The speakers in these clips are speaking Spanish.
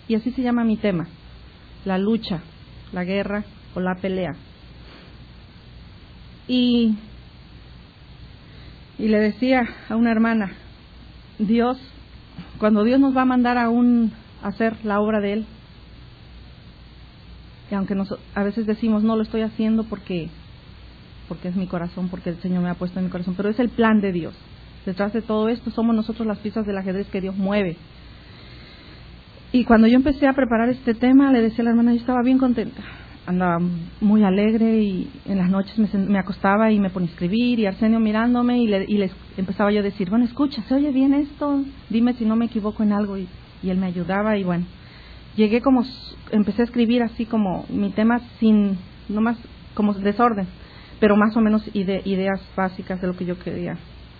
Y así se llama mi tema, la lucha, la guerra o la pelea. Y le decía a una hermana, cuando Dios nos va a mandar a hacer la obra de Él, y aunque a veces decimos, no lo estoy haciendo porque es mi corazón, porque el Señor me ha puesto en mi corazón, pero es el plan de Dios. Detrás de todo esto somos nosotros las piezas del ajedrez que Dios mueve. Y cuando yo empecé a preparar este tema, le decía a la hermana, yo estaba bien contenta, andaba muy alegre, y en las noches me acostaba y me ponía a escribir, y Arsenio mirándome, y les empezaba yo a decir, bueno, escucha, ¿se oye bien esto? Dime si no me equivoco en algo, y él me ayudaba. Y bueno, empecé a escribir así como mi tema, no más como desorden, pero más o menos ideas básicas de lo que yo quería.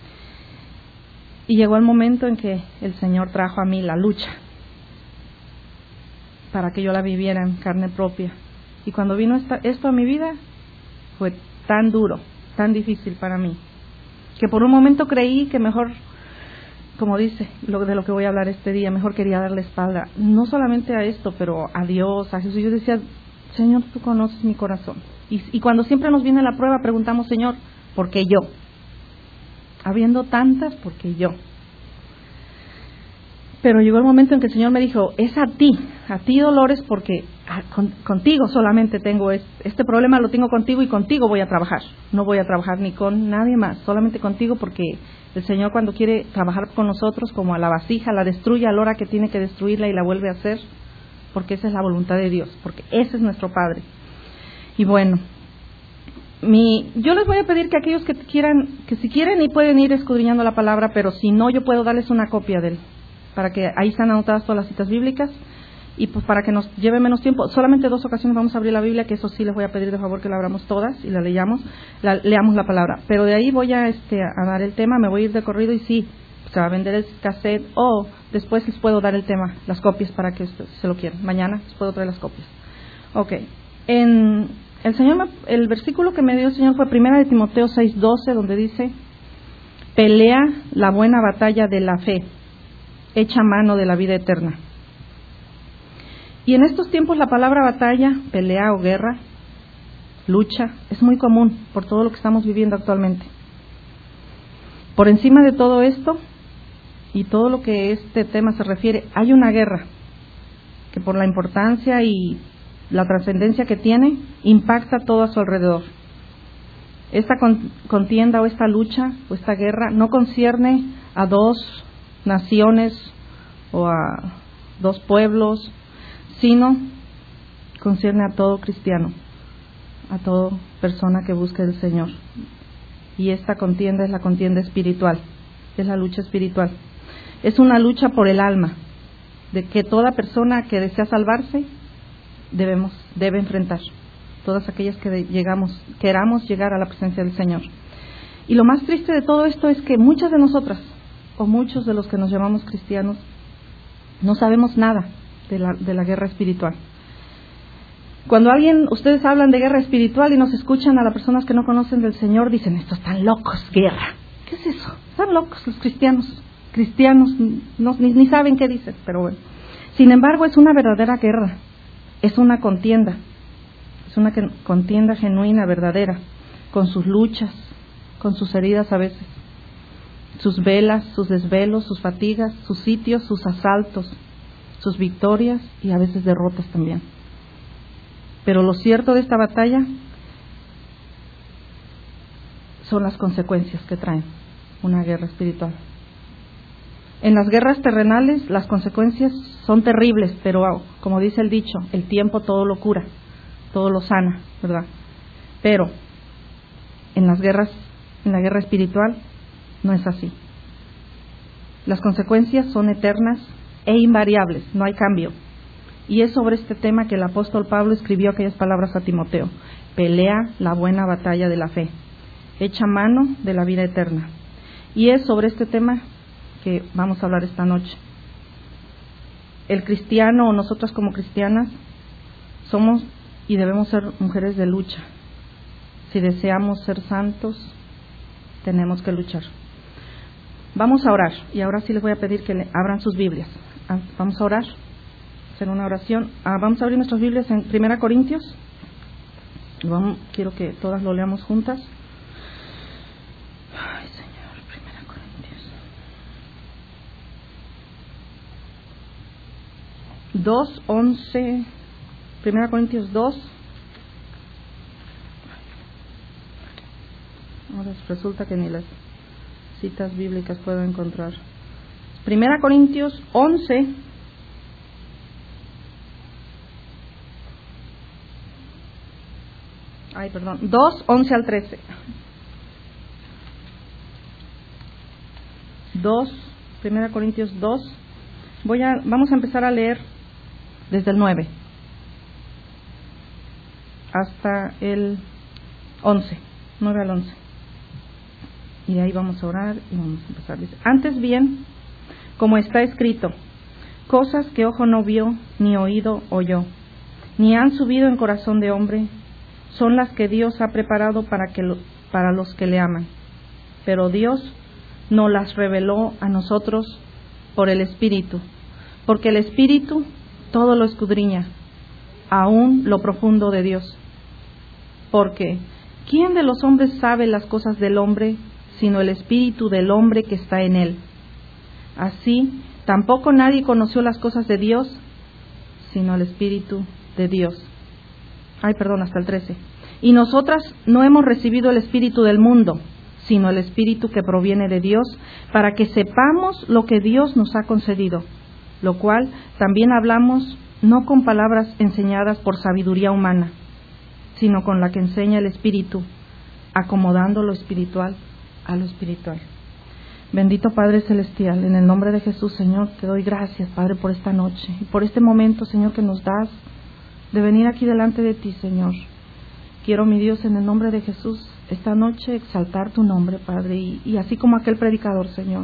Y llegó el momento en que el Señor trajo a mí la lucha para que yo la viviera en carne propia. Y cuando vino esto a mi vida, fue tan duro, tan difícil para mí, que por un momento creí que mejor, como dice de lo que voy a hablar este día, mejor quería darle espalda, no solamente a esto, pero a Dios, a Jesús. Yo decía, Señor, tú conoces mi corazón. Y cuando siempre nos viene la prueba, preguntamos, Señor, ¿por qué yo? Habiendo tantas, ¿por qué yo? Pero llegó el momento en que el Señor me dijo, es a ti Dolores, porque contigo solamente tengo este problema, lo tengo contigo, y contigo voy a trabajar. No voy a trabajar ni con nadie más, solamente contigo, porque el Señor, cuando quiere trabajar con nosotros, como a la vasija, la destruye a la hora que tiene que destruirla y la vuelve a hacer, porque esa es la voluntad de Dios, porque ese es nuestro Padre. Y bueno, yo les voy a pedir que aquellos que quieran, que si quieren y pueden ir escudriñando la palabra, pero si no, yo puedo darles una copia de él, para que ahí están anotadas todas las citas bíblicas, y pues para que nos lleve menos tiempo. Solamente 2 ocasiones vamos a abrir la Biblia, que eso sí les voy a pedir de favor que la abramos todas y leamos la palabra. Pero de ahí voy a dar el tema, me voy a ir de corrido, y sí, se va a vender el cassette, o después les puedo dar el tema, las copias, para que se lo quieran. Mañana les puedo traer las copias. Ok. El versículo que me dio el Señor fue 1 Timoteo 6:12, donde dice, pelea la buena batalla de la fe, echa mano de la vida eterna. Y en estos tiempos la palabra batalla, pelea o guerra, lucha, es muy común por todo lo que estamos viviendo actualmente. Por encima de todo esto y todo lo que este tema se refiere, hay una guerra que, por la importancia y la trascendencia que tiene, impacta todo a su alrededor. Esta contienda o esta lucha o esta guerra no concierne a 2 naciones o a 2 pueblos, sino concierne a todo cristiano, a toda persona que busque al Señor. Y esta contienda es la contienda espiritual, es la lucha espiritual. Es una lucha por el alma, de que toda persona que desea salvarse debe enfrentar, todas aquellas que queramos llegar a la presencia del Señor. Y lo más triste de todo esto es que muchas de nosotras, o muchos de los que nos llamamos cristianos, no sabemos nada de la guerra espiritual. Cuando ustedes hablan de guerra espiritual y nos escuchan a las personas que no conocen del Señor, dicen, estos están locos, guerra. ¿Qué es eso? Están locos los cristianos. Ni saben qué dicen, pero bueno. Sin embargo, es una verdadera guerra. Es una contienda. Es una contienda genuina, verdadera, con sus luchas, con sus heridas a veces, sus velas, sus desvelos, sus fatigas, sus sitios, sus asaltos, sus victorias y a veces derrotas también. Pero lo cierto de esta batalla son las consecuencias que traen una guerra espiritual. En las guerras terrenales las consecuencias son terribles, pero como dice el dicho, el tiempo todo lo cura, todo lo sana, ¿verdad? Pero en la guerra espiritual no es así. Las consecuencias son eternas e invariables, no hay cambio. Y es sobre este tema que el apóstol Pablo escribió aquellas palabras a Timoteo: pelea la buena batalla de la fe, echa mano de la vida eterna. Y es sobre este tema que vamos a hablar esta noche. El cristiano, o nosotras como cristianas, somos y debemos ser mujeres de lucha. Si deseamos ser santos, tenemos que luchar. Vamos a orar, y ahora sí les voy a pedir que abran sus Biblias. Vamos a orar. hacer una oración. Vamos a abrir nuestras Biblias en 1 Corintios. Quiero que todas lo leamos juntas. Ay, Señor, 1 Corintios 2:11. 1 Corintios 2. Ahora resulta que ni las citas bíblicas puedo encontrar. 1 Corintios 11. Ay, perdón. 2:11 al 13. 1 Corintios 2. Vamos a empezar a leer desde el 9 hasta el 11. 9 al 11. Y de ahí vamos a orar y vamos a empezar. Dice: antes bien, como está escrito, cosas que ojo no vio, ni oído oyó, ni han subido en corazón de hombre, son las que Dios ha preparado para los que le aman. Pero Dios nos las reveló a nosotros por el Espíritu, porque el Espíritu todo lo escudriña, aún lo profundo de Dios. Porque ¿quién de los hombres sabe las cosas del hombre, sino el Espíritu del hombre que está en él? Así, tampoco nadie conoció las cosas de Dios, sino el Espíritu de Dios. Hasta el 13. Y nosotras no hemos recibido el espíritu del mundo, sino el Espíritu que proviene de Dios, para que sepamos lo que Dios nos ha concedido, lo cual también hablamos no con palabras enseñadas por sabiduría humana, sino con la que enseña el Espíritu, acomodando lo espiritual a lo espiritual. Bendito Padre Celestial, en el nombre de Jesús, Señor, te doy gracias, Padre, por esta noche y por este momento, Señor, que nos das de venir aquí delante de ti, Señor. Quiero, mi Dios, en el nombre de Jesús, esta noche exaltar tu nombre, Padre, y así como aquel predicador, Señor.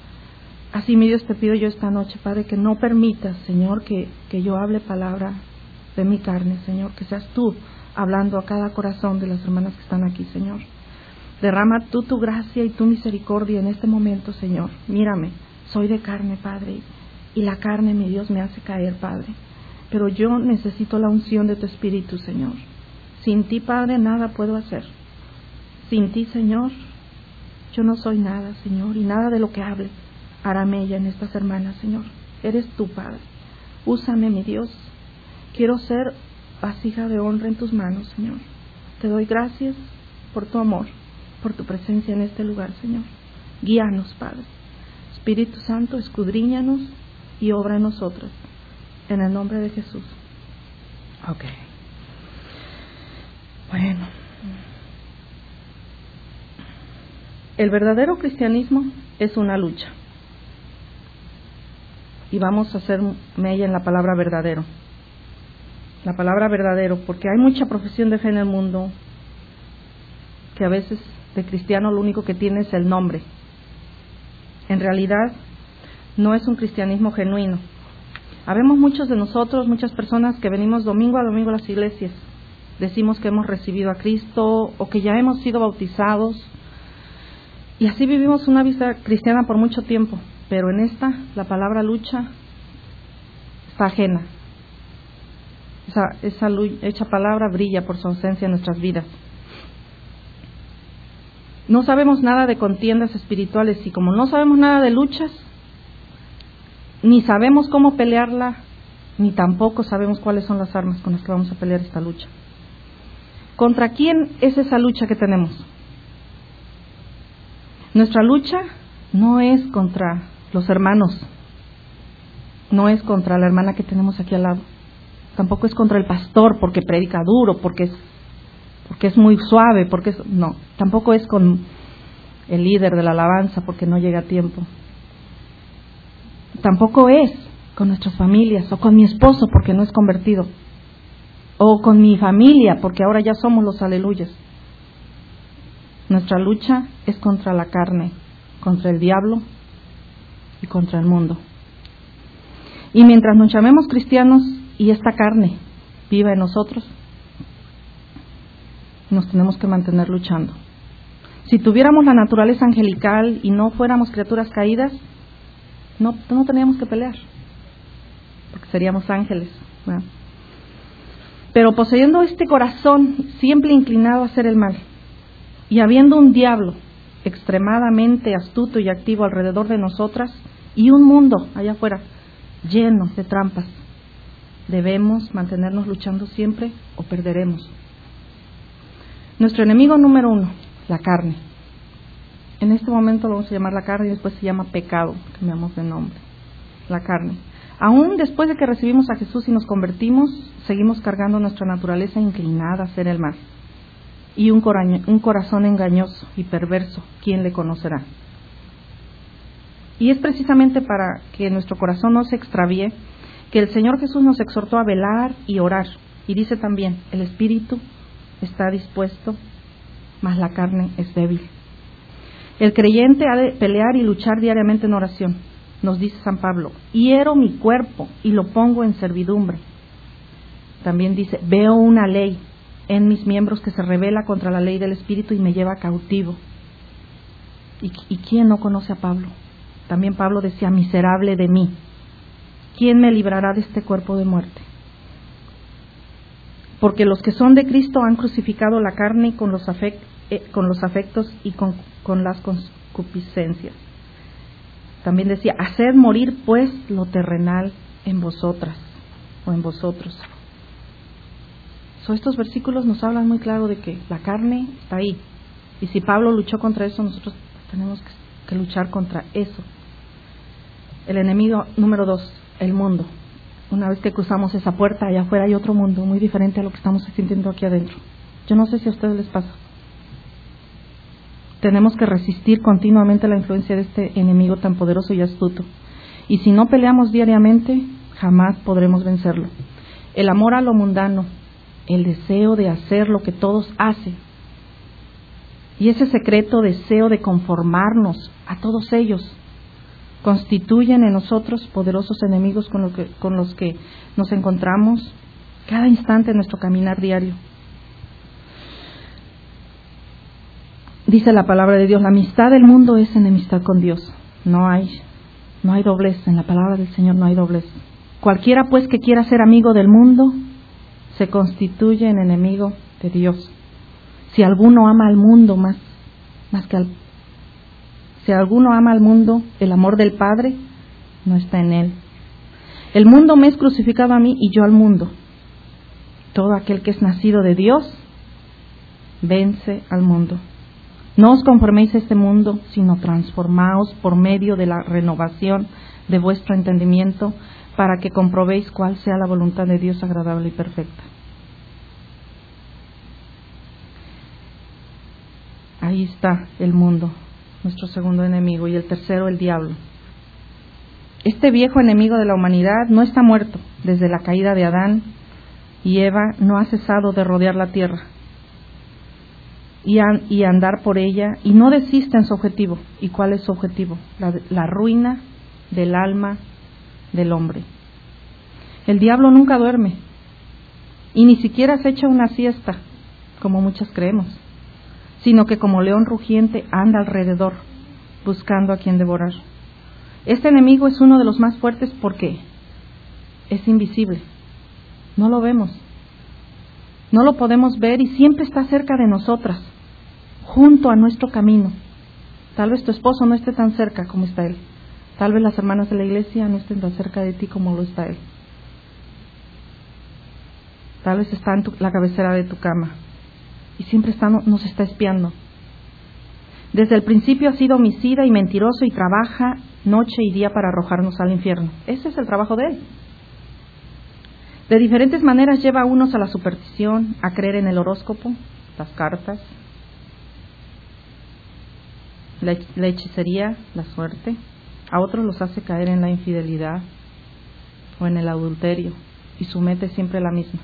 Así, mi Dios, te pido yo esta noche, Padre, que no permitas, Señor, que yo hable palabra de mi carne, Señor, que seas tú hablando a cada corazón de las hermanas que están aquí, Señor. Derrama tú tu gracia y tu misericordia en este momento, Señor. Mírame, soy de carne, Padre, y la carne, mi Dios, me hace caer, Padre. Pero yo necesito la unción de tu Espíritu, Señor. Sin ti, Padre, nada puedo hacer. Sin ti, Señor, yo no soy nada, Señor, y nada de lo que hable hará mella en estas hermanas, Señor. Eres tú, Padre. Úsame, mi Dios. Quiero ser vasija de honra en tus manos, Señor. Te doy gracias por tu amor, por tu presencia en este lugar, Señor. Guíanos, Padre. Espíritu Santo, escudriñanos y obra en nosotros. En el nombre de Jesús. Ok. Bueno. El verdadero cristianismo es una lucha. Y vamos a hacer mella en la palabra verdadero. La palabra verdadero, porque hay mucha profesión de fe en el mundo que a veces de cristiano lo único que tiene es el nombre. En realidad no es un cristianismo genuino. Habemos muchos de nosotros, muchas personas que venimos domingo a domingo a las iglesias. Decimos que hemos recibido a Cristo o que ya hemos sido bautizados. Y así vivimos una vida cristiana por mucho tiempo. Pero en esta, la palabra lucha está ajena. Esa palabra brilla por su ausencia en nuestras vidas. No sabemos nada de contiendas espirituales y como no sabemos nada de luchas, ni sabemos cómo pelearla, ni tampoco sabemos cuáles son las armas con las que vamos a pelear esta lucha. ¿Contra quién es esa lucha que tenemos? Nuestra lucha no es contra los hermanos, no es contra la hermana que tenemos aquí al lado, tampoco es contra el pastor porque predica duro, porque es muy suave, no, tampoco es con el líder de la alabanza porque no llega a tiempo. Tampoco es con nuestras familias o con mi esposo porque no es convertido, o con mi familia porque ahora ya somos los aleluyas. Nuestra lucha es contra la carne, contra el diablo y contra el mundo. Y mientras nos llamemos cristianos y esta carne viva en nosotros, nos tenemos que mantener luchando. Si tuviéramos la naturaleza angelical y no fuéramos criaturas caídas, no teníamos que pelear, porque seríamos ángeles, ¿verdad? Pero poseyendo este corazón siempre inclinado a hacer el mal, y habiendo un diablo extremadamente astuto y activo alrededor de nosotras, y un mundo allá afuera lleno de trampas, debemos mantenernos luchando siempre o perderemos. Nuestro enemigo número 1, la carne. En este momento lo vamos a llamar la carne y después se llama pecado, cambiamos de nombre. La carne. Aún después de que recibimos a Jesús y nos convertimos, seguimos cargando nuestra naturaleza inclinada a hacer el mal. Y un corazón engañoso y perverso, ¿quién le conocerá? Y es precisamente para que nuestro corazón no se extravíe que el Señor Jesús nos exhortó a velar y orar. Y dice también, el espíritu está dispuesto, mas la carne es débil. El creyente ha de pelear y luchar diariamente en oración. Nos dice San Pablo, hiero mi cuerpo y lo pongo en servidumbre. También dice, veo una ley en mis miembros que se rebela contra la ley del espíritu y me lleva cautivo. ¿Y quién no conoce a Pablo? También Pablo decía, miserable de mí, ¿quién me librará de este cuerpo de muerte? Porque los que son de Cristo han crucificado la carne con los afectos y con las concupiscencias. También decía, haced morir pues lo terrenal en vosotras o en vosotros. Estos versículos nos hablan muy claro de que la carne está ahí. Y si Pablo luchó contra eso, nosotros tenemos que luchar contra eso. El enemigo número 2, el mundo. Una vez que cruzamos esa puerta, allá afuera hay otro mundo muy diferente a lo que estamos sintiendo aquí adentro. Yo no sé si a ustedes les pasa. Tenemos que resistir continuamente la influencia de este enemigo tan poderoso y astuto. Y si no peleamos diariamente, jamás podremos vencerlo. El amor a lo mundano, el deseo de hacer lo que todos hacen, y ese secreto deseo de conformarnos a todos ellos, constituyen en nosotros poderosos enemigos con los que nos encontramos cada instante en nuestro caminar diario. Dice la palabra de Dios, la amistad del mundo es enemistad con Dios. No hay doblez, en la palabra del Señor no hay doblez. Cualquiera pues que quiera ser amigo del mundo, se constituye en enemigo de Dios. Si alguno ama al mundo si alguno ama al mundo, el amor del Padre no está en él. El mundo me es crucificado a mí y yo al mundo. Todo aquel que es nacido de Dios vence al mundo. No os conforméis a este mundo, sino transformaos por medio de la renovación de vuestro entendimiento, para que comprobéis cuál sea la voluntad de Dios agradable y perfecta. Ahí está el mundo, nuestro segundo enemigo, y el tercero, el diablo. Este viejo enemigo de la humanidad no está muerto. Desde la caída de Adán y Eva no ha cesado de rodear la tierra y andar por ella, y no desiste en su objetivo. ¿Y cuál es su objetivo? La ruina del alma del hombre. El diablo nunca duerme, y ni siquiera se echa una siesta, como muchas creemos, sino que como león rugiente anda alrededor, buscando a quien devorar. Este enemigo es uno de los más fuertes porque es invisible, no lo vemos, no lo podemos ver, y siempre está cerca de nosotras, junto a nuestro camino. Tal vez tu esposo no esté tan cerca como está él, tal vez las hermanas de la iglesia no estén tan cerca de ti como lo está él, tal vez está en la cabecera de tu cama, y siempre nos está espiando. Desde el principio ha sido homicida y mentiroso, y trabaja noche y día para arrojarnos al infierno. Ese es el trabajo de él. De diferentes maneras lleva a unos a la superstición, a creer en el horóscopo, las cartas, la hechicería, la suerte. A otros los hace caer en la infidelidad o en el adulterio, y su meta es siempre la misma: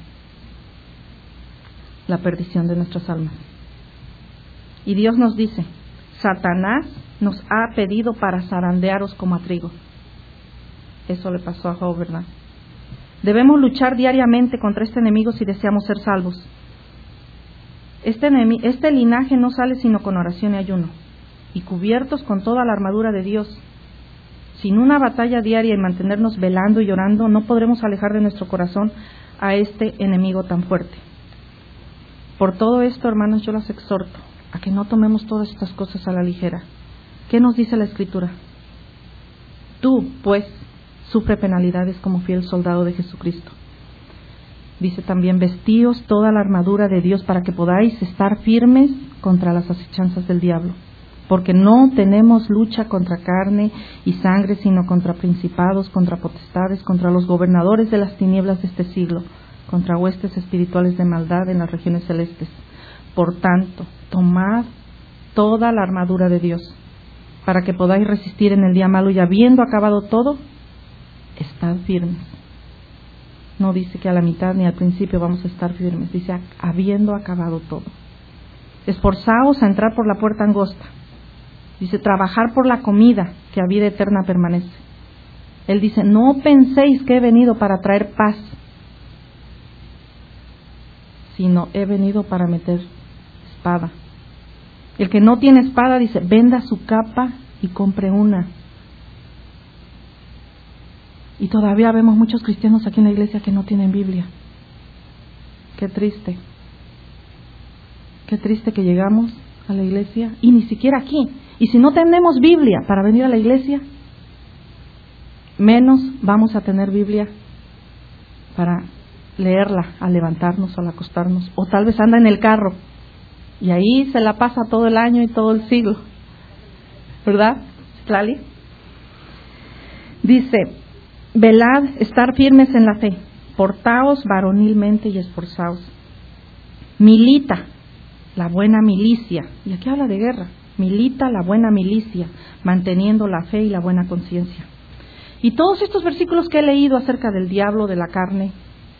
la perdición de nuestras almas. Y Dios nos dice: Satanás nos ha pedido para zarandearos como a trigo. Eso le pasó a Job, ¿verdad? Debemos luchar diariamente contra este enemigo si deseamos ser salvos. Este linaje no sale sino con oración y ayuno, y cubiertos con toda la armadura de Dios. Sin una batalla diaria y mantenernos velando y orando, no podremos alejar de nuestro corazón a este enemigo tan fuerte. Por todo esto, hermanos, yo las exhorto a que no tomemos todas estas cosas a la ligera. ¿Qué nos dice la Escritura? Tú, pues, sufre penalidades como fiel soldado de Jesucristo. Dice también, vestíos toda la armadura de Dios para que podáis estar firmes contra las acechanzas del diablo. Porque no tenemos lucha contra carne y sangre, sino contra principados, contra potestades, contra los gobernadores de las tinieblas de este siglo, contra huestes espirituales de maldad en las regiones celestes. Por tanto, tomad toda la armadura de Dios, para que podáis resistir en el día malo, y habiendo acabado todo, estad firmes. No dice que a la mitad ni al principio vamos a estar firmes, dice habiendo acabado todo. Esforzaos a entrar por la puerta angosta. Dice, trabajar por la comida que a vida eterna permanece. Él dice, no penséis que he venido para traer paz, sino he venido para meter espada. El que no tiene espada, dice, venda su capa y compre una. Y todavía vemos muchos cristianos aquí en la iglesia que no tienen Biblia. Qué triste. Qué triste que llegamos a la iglesia y ni siquiera aquí. Y si no tenemos Biblia para venir a la iglesia, menos vamos a tener Biblia para leerla al levantarnos o al acostarnos. O tal vez anda en el carro y ahí se la pasa todo el año y todo el siglo. ¿Verdad, Lali? Dice, velad, estar firmes en la fe, portaos varonilmente y esforzaos. Milita la buena milicia. Y aquí habla de guerra. Milita la buena milicia, manteniendo la fe y la buena conciencia. Y todos estos versículos que he leído acerca del diablo, de la carne,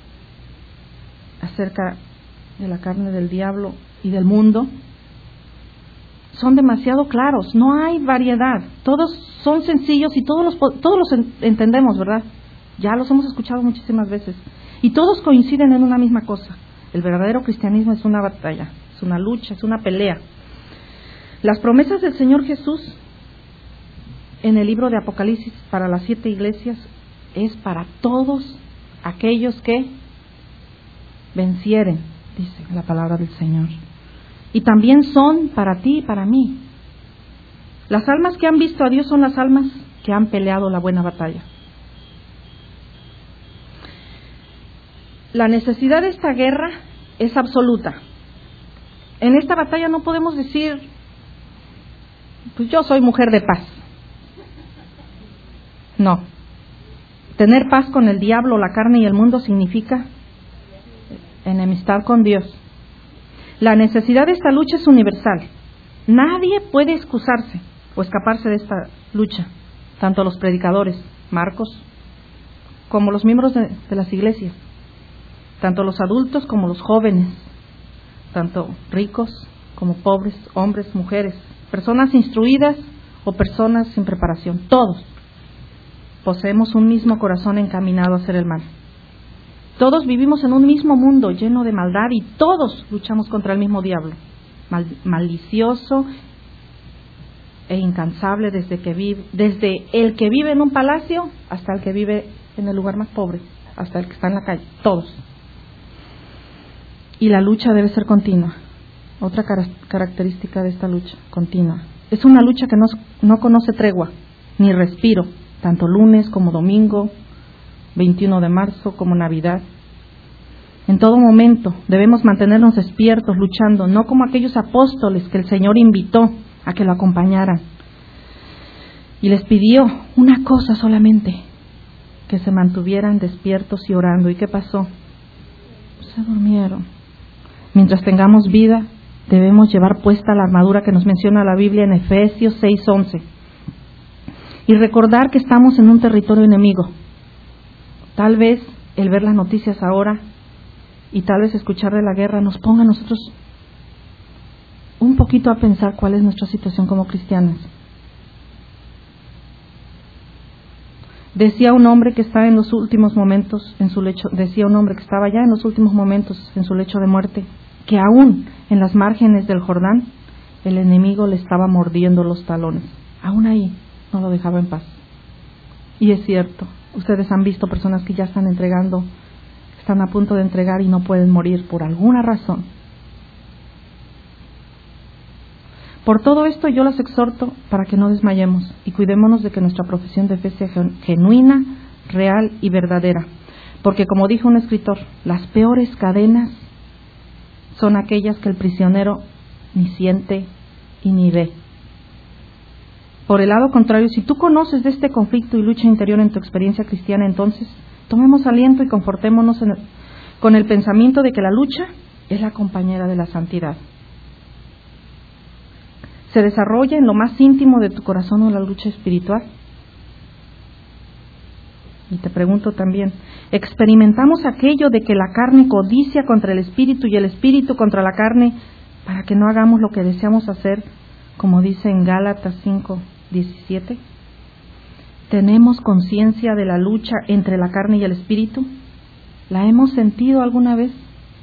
acerca de la carne, del diablo y del mundo, son demasiado claros, no hay variedad, todos son sencillos y todos los entendemos, ¿verdad? Ya los hemos escuchado muchísimas veces. Y todos coinciden en una misma cosa: el verdadero cristianismo es una batalla, es una lucha, es una pelea. Las promesas del Señor Jesús en el libro de Apocalipsis para las 7 iglesias es para todos aquellos que vencieren, dice la palabra del Señor. Y también son para ti y para mí. Las almas que han visto a Dios son las almas que han peleado la buena batalla. La necesidad de esta guerra es absoluta. En esta batalla no podemos decir, pues yo soy mujer de paz. No. Tener paz con el diablo, la carne y el mundo significa enemistad con Dios. La necesidad de esta lucha es universal. Nadie puede excusarse o escaparse de esta lucha. Tanto los predicadores, Marcos, como los miembros de las iglesias. Tanto los adultos como los jóvenes. Tanto ricos como pobres, hombres, mujeres, personas instruidas o personas sin preparación. Todos poseemos un mismo corazón encaminado a hacer el mal. Todos vivimos en un mismo mundo lleno de maldad y todos luchamos contra el mismo diablo, malicioso e incansable desde el que vive en un palacio hasta el que vive en el lugar más pobre, hasta el que está en la calle, todos. Y la lucha debe ser continua. Otra característica de esta lucha, continua. Es una lucha que no conoce tregua ni respiro, tanto lunes como domingo, 21 de marzo como Navidad. En todo momento debemos mantenernos despiertos, luchando, no como aquellos apóstoles que el Señor invitó a que lo acompañaran. Y les pidió una cosa solamente, que se mantuvieran despiertos y orando. ¿Y qué pasó? Se durmieron. Mientras tengamos vida, debemos llevar puesta la armadura que nos menciona la Biblia en Efesios 6:11. Y recordar que estamos en un territorio enemigo. Tal vez el ver las noticias ahora y tal vez escuchar de la guerra nos ponga a nosotros un poquito a pensar cuál es nuestra situación como cristianos. Decía un hombre que estaba en los últimos momentos en su lecho, estaba ya en los últimos momentos en su lecho de muerte, que aún en las márgenes del Jordán el enemigo le estaba mordiendo los talones. Aún ahí no lo dejaba en paz. Y es cierto, ustedes han visto personas que ya están entregando, están a punto de entregar y no pueden morir por alguna razón. Por todo esto yo los exhorto para que no desmayemos y cuidémonos de que nuestra profesión de fe sea genuina, real y verdadera. Porque como dijo un escritor, las peores cadenas son aquellas que el prisionero ni siente y ni ve. Por el lado contrario, si tú conoces de este conflicto y lucha interior en tu experiencia cristiana, entonces tomemos aliento y confortémonos con el pensamiento de que la lucha es la compañera de la santidad. ¿Se desarrolla en lo más íntimo de tu corazón o la lucha espiritual? Y te pregunto también, ¿experimentamos aquello de que la carne codicia contra el espíritu y el espíritu contra la carne para que no hagamos lo que deseamos hacer, como dice en Gálatas 5:17? ¿Tenemos conciencia de la lucha entre la carne y el espíritu? ¿La hemos sentido alguna vez?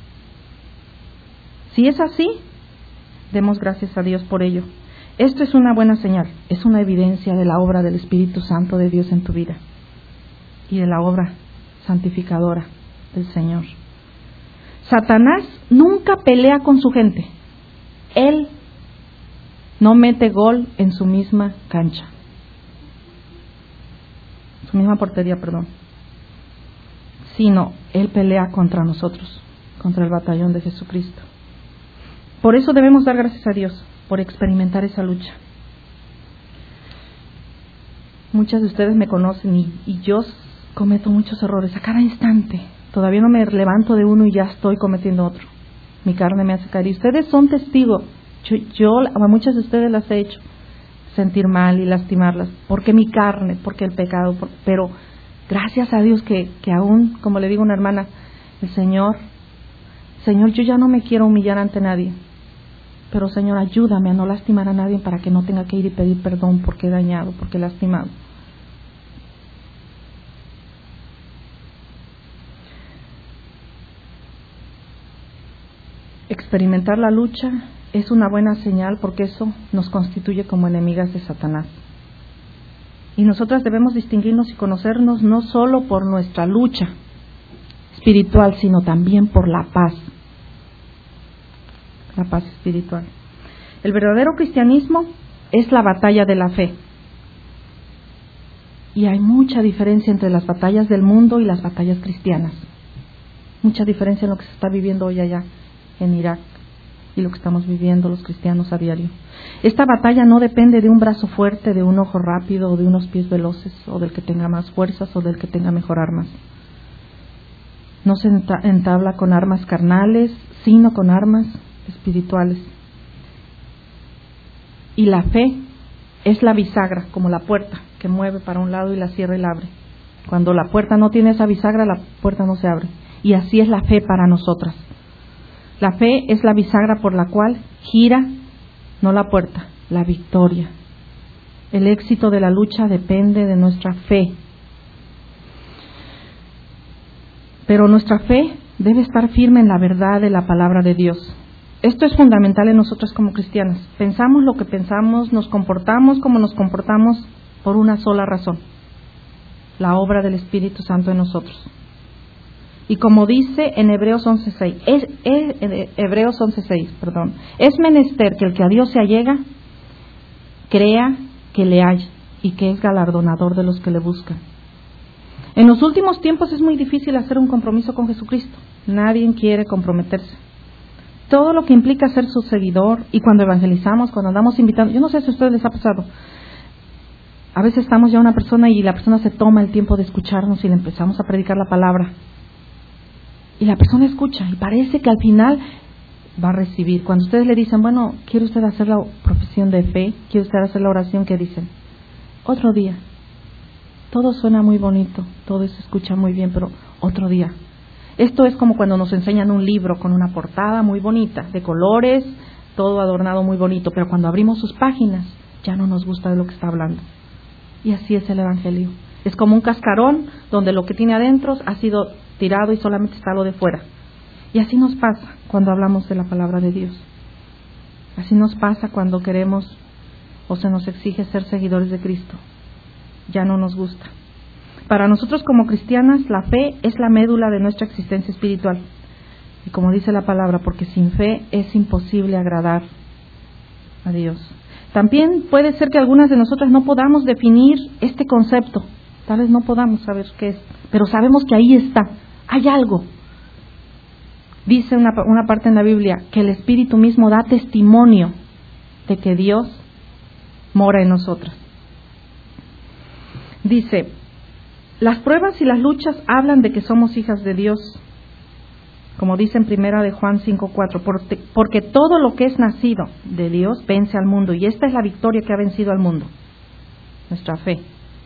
Si es así, demos gracias a Dios por ello. Esto es una buena señal, es una evidencia de la obra del Espíritu Santo de Dios en tu vida y de la obra santificadora del Señor. Satanás nunca pelea con su gente. Él no mete gol en su misma cancha. Su misma portería, perdón. Sino Él pelea contra nosotros, contra el batallón de Jesucristo. Por eso debemos dar gracias a Dios por experimentar esa lucha. Muchas de ustedes me conocen y yo cometo muchos errores a cada instante. Todavía no me levanto de uno y ya estoy cometiendo otro. Mi carne me hace caer. Y ustedes son testigos. Yo a muchas de ustedes las he hecho sentir mal y lastimarlas. Porque mi carne, porque el pecado. Pero gracias a Dios que aún, como le digo a una hermana, el Señor, yo ya no me quiero humillar ante nadie. Pero Señor, ayúdame a no lastimar a nadie para que no tenga que ir y pedir perdón porque he dañado, porque he lastimado. Experimentar la lucha es una buena señal porque eso nos constituye como enemigas de Satanás. Y nosotras debemos distinguirnos y conocernos no solo por nuestra lucha espiritual, sino también por la paz espiritual. El verdadero cristianismo es la batalla de la fe. Y hay mucha diferencia entre las batallas del mundo y las batallas cristianas. Mucha diferencia en lo que se está viviendo hoy allá en Irak y lo que estamos viviendo los cristianos a diario. Esta batalla no depende de un brazo fuerte, de un ojo rápido o de unos pies veloces o del que tenga más fuerzas o del que tenga mejor armas. No se entabla con armas carnales, sino con armas espirituales. Y la fe es la bisagra, como la puerta, que mueve para un lado y la cierra y la abre. Cuando la puerta no tiene esa bisagra, la puerta no se abre. Y así es la fe para nosotras. La fe es la bisagra por la cual gira, no la puerta, la victoria. El éxito de la lucha depende de nuestra fe. Pero nuestra fe debe estar firme en la verdad de la palabra de Dios. Esto es fundamental en nosotras como cristianas. Pensamos lo que pensamos, nos comportamos como nos comportamos por una sola razón: la obra del Espíritu Santo en nosotros. Y como dice en Hebreos 11:6, es menester que el que a Dios se allega crea que le hay y que es galardonador de los que le buscan. En los últimos tiempos es muy difícil hacer un compromiso con Jesucristo. Nadie quiere comprometerse. Todo lo que implica ser su seguidor, y cuando evangelizamos, cuando andamos invitando, yo no sé si a ustedes les ha pasado, a veces estamos ya una persona y la persona se toma el tiempo de escucharnos y le empezamos a predicar la palabra. Y la persona escucha y parece que al final va a recibir. Cuando ustedes le dicen, bueno, ¿quiere usted hacer la profesión de fe? ¿Quiere usted hacer la oración? ¿Qué dicen? Otro día. Todo suena muy bonito, todo se escucha muy bien, pero otro día. Esto es como cuando nos enseñan un libro con una portada muy bonita, de colores, todo adornado muy bonito, pero cuando abrimos sus páginas ya no nos gusta de lo que está hablando. Y así es el Evangelio. Es como un cascarón donde lo que tiene adentro ha sido tirado y solamente está lo de fuera. Y así nos pasa cuando hablamos de la palabra de Dios. Así nos pasa cuando queremos o se nos exige ser seguidores de Cristo. Ya no nos gusta. Para nosotros como cristianas, la fe es la médula de nuestra existencia espiritual. Y como dice la palabra, porque sin fe es imposible agradar a Dios. También puede ser que algunas de nosotras no podamos definir este concepto. Tal vez no podamos saber qué es, pero sabemos que ahí está, hay algo. Dice una parte en la Biblia que el Espíritu mismo da testimonio de que Dios mora en nosotras. Dice, las pruebas y las luchas hablan de que somos hijas de Dios, como dice en 1 de Juan 5:4, porque todo lo que es nacido de Dios vence al mundo, y esta es la victoria que ha vencido al mundo, nuestra fe.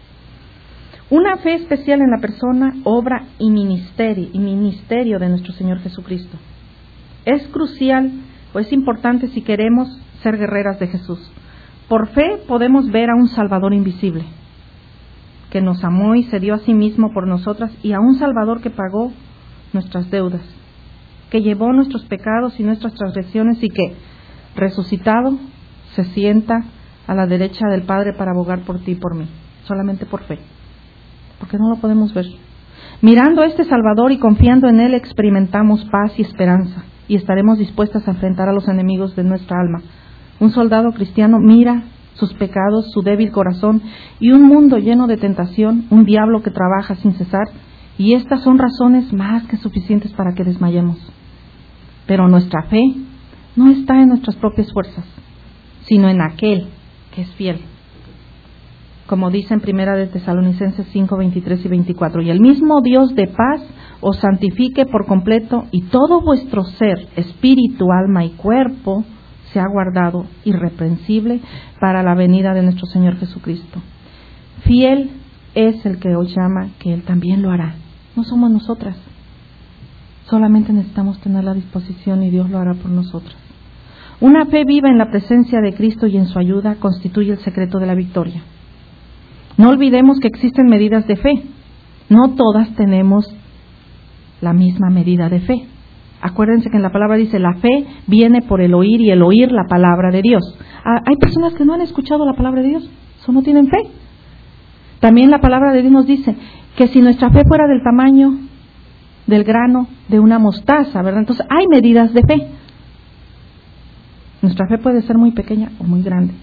Una fe especial en la persona, obra y ministerio de nuestro Señor Jesucristo. Es crucial o es importante si queremos ser guerreras de Jesús. Por fe podemos ver a un Salvador invisible, que nos amó y se dio a sí mismo por nosotras, y a un Salvador que pagó nuestras deudas, que llevó nuestros pecados y nuestras transgresiones y que, resucitado, se sienta a la derecha del Padre para abogar por ti y por mí, solamente por fe, porque no lo podemos ver. Mirando a este Salvador y confiando en Él, experimentamos paz y esperanza, y estaremos dispuestas a enfrentar a los enemigos de nuestra alma. Un soldado cristiano mira sus pecados, su débil corazón y un mundo lleno de tentación, un diablo que trabaja sin cesar, y estas son razones más que suficientes para que desmayemos. Pero nuestra fe no está en nuestras propias fuerzas, sino en aquel que es fiel. Como dice en 1 de Tesalonicenses 5, 23 y 24, y el mismo Dios de paz os santifique por completo, y todo vuestro ser, espíritu, alma y cuerpo, sea guardado irreprensible para la venida de nuestro Señor Jesucristo. Fiel es el que os llama, que Él también lo hará. No somos nosotras. Solamente necesitamos tener la disposición y Dios lo hará por nosotras. Una fe viva en la presencia de Cristo y en su ayuda constituye el secreto de la victoria. No olvidemos que existen medidas de fe. No todas tenemos la misma medida de fe. Acuérdense que en la palabra dice, la fe viene por el oír y el oír la palabra de Dios. Hay personas que no han escuchado la palabra de Dios, eso no tienen fe. También la palabra de Dios nos dice que si nuestra fe fuera del tamaño del grano de una mostaza, ¿verdad? Entonces hay medidas de fe. Nuestra fe puede ser muy pequeña o muy grande.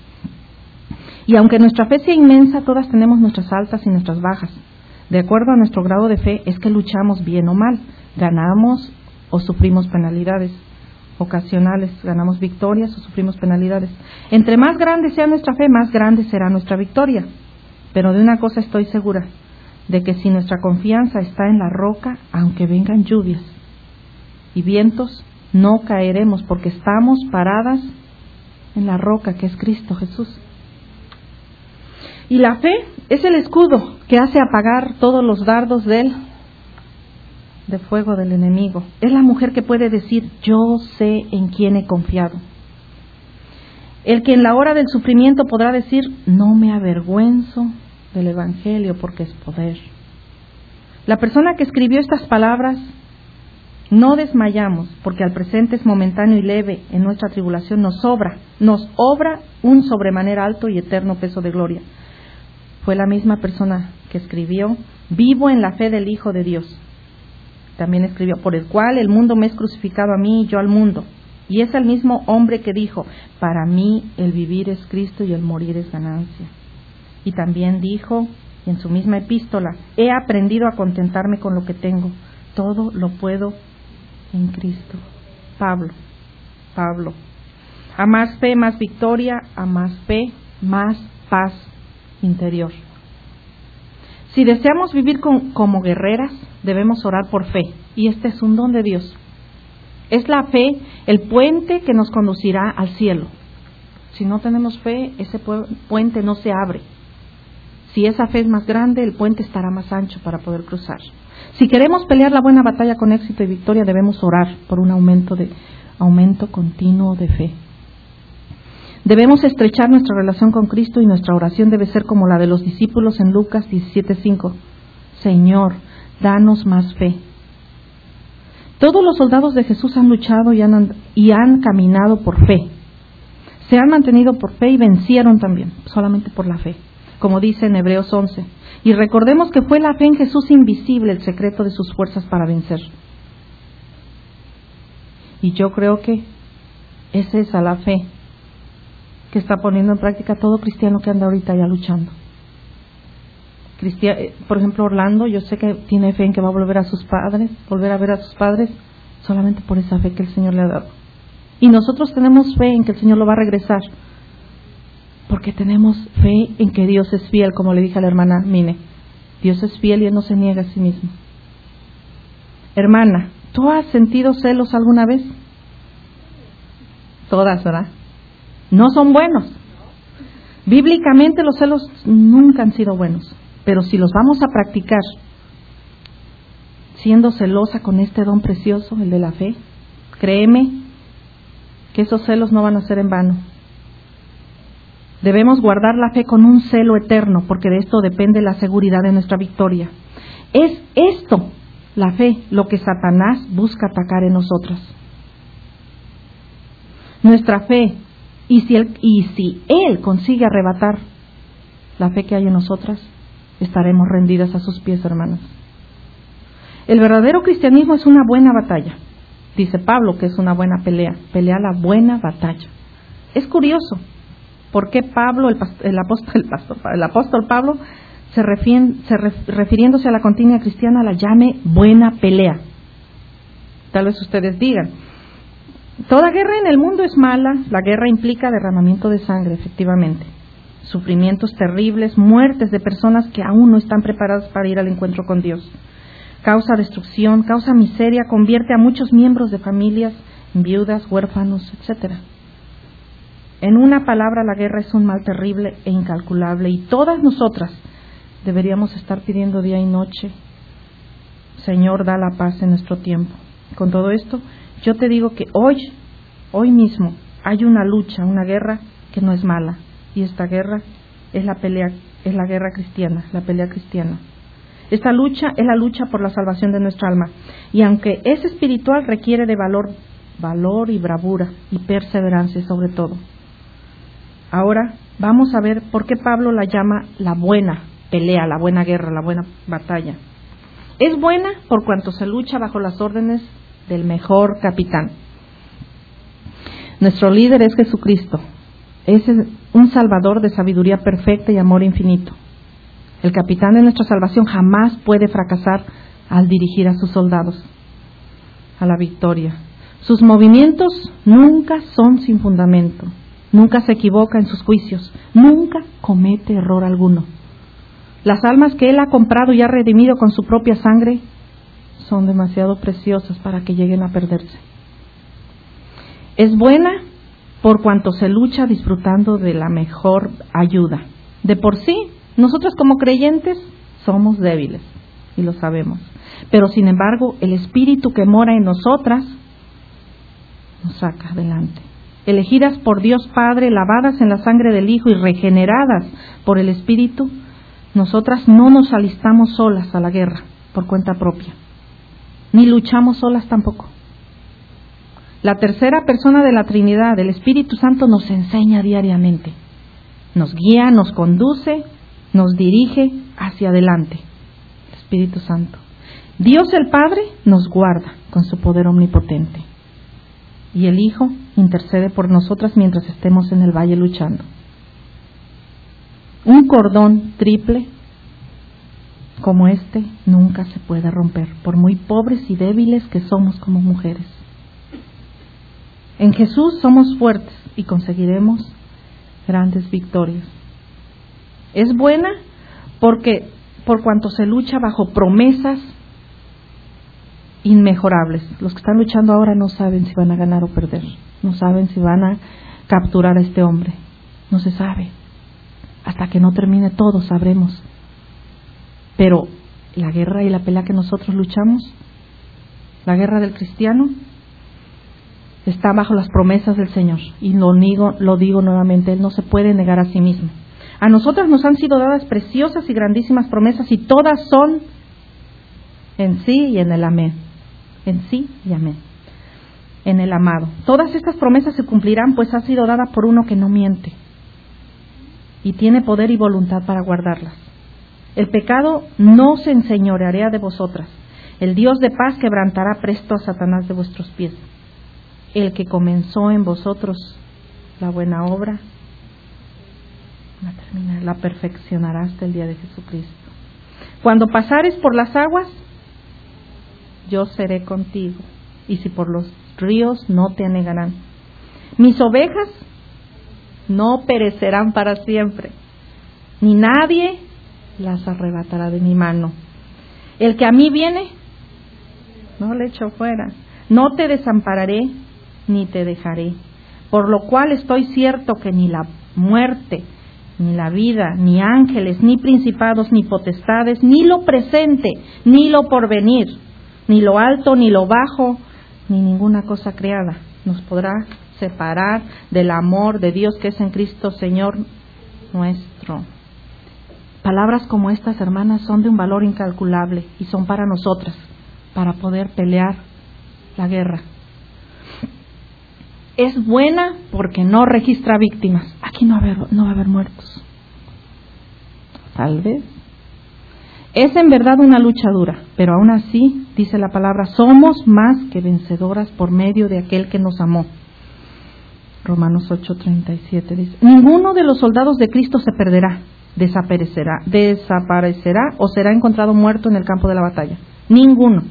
Y aunque nuestra fe sea inmensa, todas tenemos nuestras altas y nuestras bajas. De acuerdo a nuestro grado de fe es que luchamos bien o mal, ganamos o sufrimos penalidades ocasionales, ganamos victorias o sufrimos penalidades. Entre más grande sea nuestra fe, más grande será nuestra victoria. Pero de una cosa estoy segura, de que si nuestra confianza está en la roca, aunque vengan lluvias y vientos, no caeremos porque estamos paradas en la roca que es Cristo Jesús. Y la fe es el escudo que hace apagar todos los dardos de fuego del enemigo. Es la mujer que puede decir, yo sé en quién he confiado. El que en la hora del sufrimiento podrá decir, no me avergüenzo del Evangelio porque es poder. La persona que escribió estas palabras, no desmayamos porque al presente es momentáneo y leve en nuestra tribulación, nos obra un sobremanera alto y eterno peso de gloria. Fue la misma persona que escribió, vivo en la fe del Hijo de Dios. También escribió, por el cual el mundo me es crucificado a mí y yo al mundo. Y es el mismo hombre que dijo, para mí el vivir es Cristo y el morir es ganancia. Y también dijo, en su misma epístola, he aprendido a contentarme con lo que tengo. Todo lo puedo en Cristo. Pablo. A más fe, más victoria. A más fe, más paz interior. Si deseamos vivir como guerreras, debemos orar por fe. Y este es un don de Dios. Es la fe el puente que nos conducirá al cielo. Si no tenemos fe, ese puente no se abre. Si esa fe es más grande, el puente estará más ancho para poder cruzar. Si queremos pelear la buena batalla con éxito y victoria, debemos orar por un aumento continuo de fe. Debemos estrechar nuestra relación con Cristo y nuestra oración debe ser como la de los discípulos en Lucas 17:5. Señor, danos más fe. Todos los soldados de Jesús han luchado y han caminado por fe. Se han mantenido por fe y vencieron también, solamente por la fe. como dice en Hebreos 11. Y recordemos que fue la fe en Jesús invisible el secreto de sus fuerzas para vencer. Y yo creo que es esa la fe que está poniendo en práctica todo cristiano que anda ahorita ya luchando. Por ejemplo, Orlando, yo sé que tiene fe en que va a volver a ver a sus padres, solamente por esa fe que el Señor le ha dado. Y nosotros tenemos fe en que el Señor lo va a regresar, porque tenemos fe en que Dios es fiel, como le dije a la hermana Mine. Dios es fiel y Él no se niega a sí mismo. Hermana, ¿tú has sentido celos alguna vez? Todas, ¿verdad? No son buenos. Bíblicamente los celos nunca han sido buenos, pero si los vamos a practicar siendo celosa con este don precioso, el de la fe, créeme que esos celos no van a ser en vano. Debemos guardar la fe con un celo eterno, porque de esto depende la seguridad de nuestra victoria. Es esto, la fe, lo que Satanás busca atacar en nosotras. Nuestra fe, y si él consigue arrebatar la fe que hay en nosotras, estaremos rendidas a sus pies, hermanas. El verdadero cristianismo es una buena batalla. Dice Pablo que es una buena pelea la buena batalla. Es curioso, ¿por qué Pablo, el apóstol Pablo, refiriéndose a la contienda cristiana, la llame buena pelea? Tal vez ustedes digan, toda guerra en el mundo es mala, la guerra implica derramamiento de sangre, efectivamente, sufrimientos terribles, muertes de personas que aún no están preparadas para ir al encuentro con Dios. Causa destrucción, causa miseria, convierte a muchos miembros de familias en viudas, huérfanos, etc. En una palabra, la guerra es un mal terrible e incalculable, y todas nosotras deberíamos estar pidiendo día y noche, Señor, da la paz en nuestro tiempo. Con todo esto, yo te digo que hoy mismo, hay una lucha, una guerra que no es mala, y esta guerra es la guerra cristiana, la pelea cristiana. Esta lucha es la lucha por la salvación de nuestra alma, y aunque es espiritual, requiere de valor y bravura y perseverancia sobre todo. Ahora vamos a ver por qué Pablo la llama la buena pelea, la buena guerra, la buena batalla. Es buena por cuanto se lucha bajo las órdenes del mejor capitán. Nuestro líder es Jesucristo, es un Salvador de sabiduría perfecta y amor infinito. El capitán de nuestra salvación jamás puede fracasar al dirigir a sus soldados a la victoria. Sus movimientos nunca son sin fundamento, nunca se equivoca en sus juicios, nunca comete error alguno. Las almas que Él ha comprado y ha redimido con su propia sangre son demasiado preciosas para que lleguen a perderse. Es buena por cuanto se lucha disfrutando de la mejor ayuda. De por sí, nosotros como creyentes somos débiles, y lo sabemos. Pero sin embargo, el Espíritu que mora en nosotras nos saca adelante. Elegidas por Dios Padre, lavadas en la sangre del Hijo y regeneradas por el Espíritu, nosotras no nos alistamos solas a la guerra por cuenta propia, ni luchamos solas tampoco. La tercera persona de la Trinidad, el Espíritu Santo, nos enseña diariamente, nos guía, nos conduce, nos dirige hacia adelante. El Espíritu Santo. Dios el Padre nos guarda con su poder omnipotente, y el Hijo intercede por nosotras mientras estemos en el valle luchando. Un cordón triple como este nunca se puede romper, por muy pobres y débiles que somos como mujeres. En Jesús somos fuertes y conseguiremos grandes victorias. Es buena porque por cuanto se lucha bajo promesas inmejorables. Los que están luchando ahora no saben si van a ganar o perder, no saben si van a capturar a este hombre, no se sabe. Hasta que no termine todo sabremos. Pero la guerra y la pelea que nosotros luchamos, la guerra del cristiano, está bajo las promesas del Señor. Y lo digo nuevamente, Él no se puede negar a sí mismo. A nosotras nos han sido dadas preciosas y grandísimas promesas, y todas son en sí y en el amén. En sí y amén. En el amado. Todas estas promesas se cumplirán, pues ha sido dada por uno que no miente. y tiene poder y voluntad para guardarlas. El pecado no se enseñoreará de vosotras. El Dios de paz quebrantará presto a Satanás de vuestros pies. El que comenzó en vosotros la buena obra, la perfeccionará hasta el día de Jesucristo. Cuando pasares por las aguas, yo seré contigo, y si por los ríos, no te anegarán. Mis ovejas no perecerán para siempre, ni nadie las arrebatará de mi mano. El que a mí viene, no le echo fuera. No te desampararé, ni te dejaré. Por lo cual estoy cierto que ni la muerte, ni la vida, ni ángeles, ni principados, ni potestades, ni lo presente, ni lo porvenir, ni lo alto, ni lo bajo, ni ninguna cosa creada nos podrá separar del amor de Dios que es en Cristo Señor nuestro. Palabras como estas, hermanas, son de un valor incalculable y son para nosotras, para poder pelear la guerra. Es buena porque no registra víctimas. Aquí no va a haber muertos. Tal vez. Es en verdad una lucha dura, pero aún así, dice la palabra, somos más que vencedoras por medio de aquel que nos amó. Romanos 8:37 dice, ninguno de los soldados de Cristo se perderá, desaparecerá o será encontrado muerto en el campo de la batalla. Ninguno.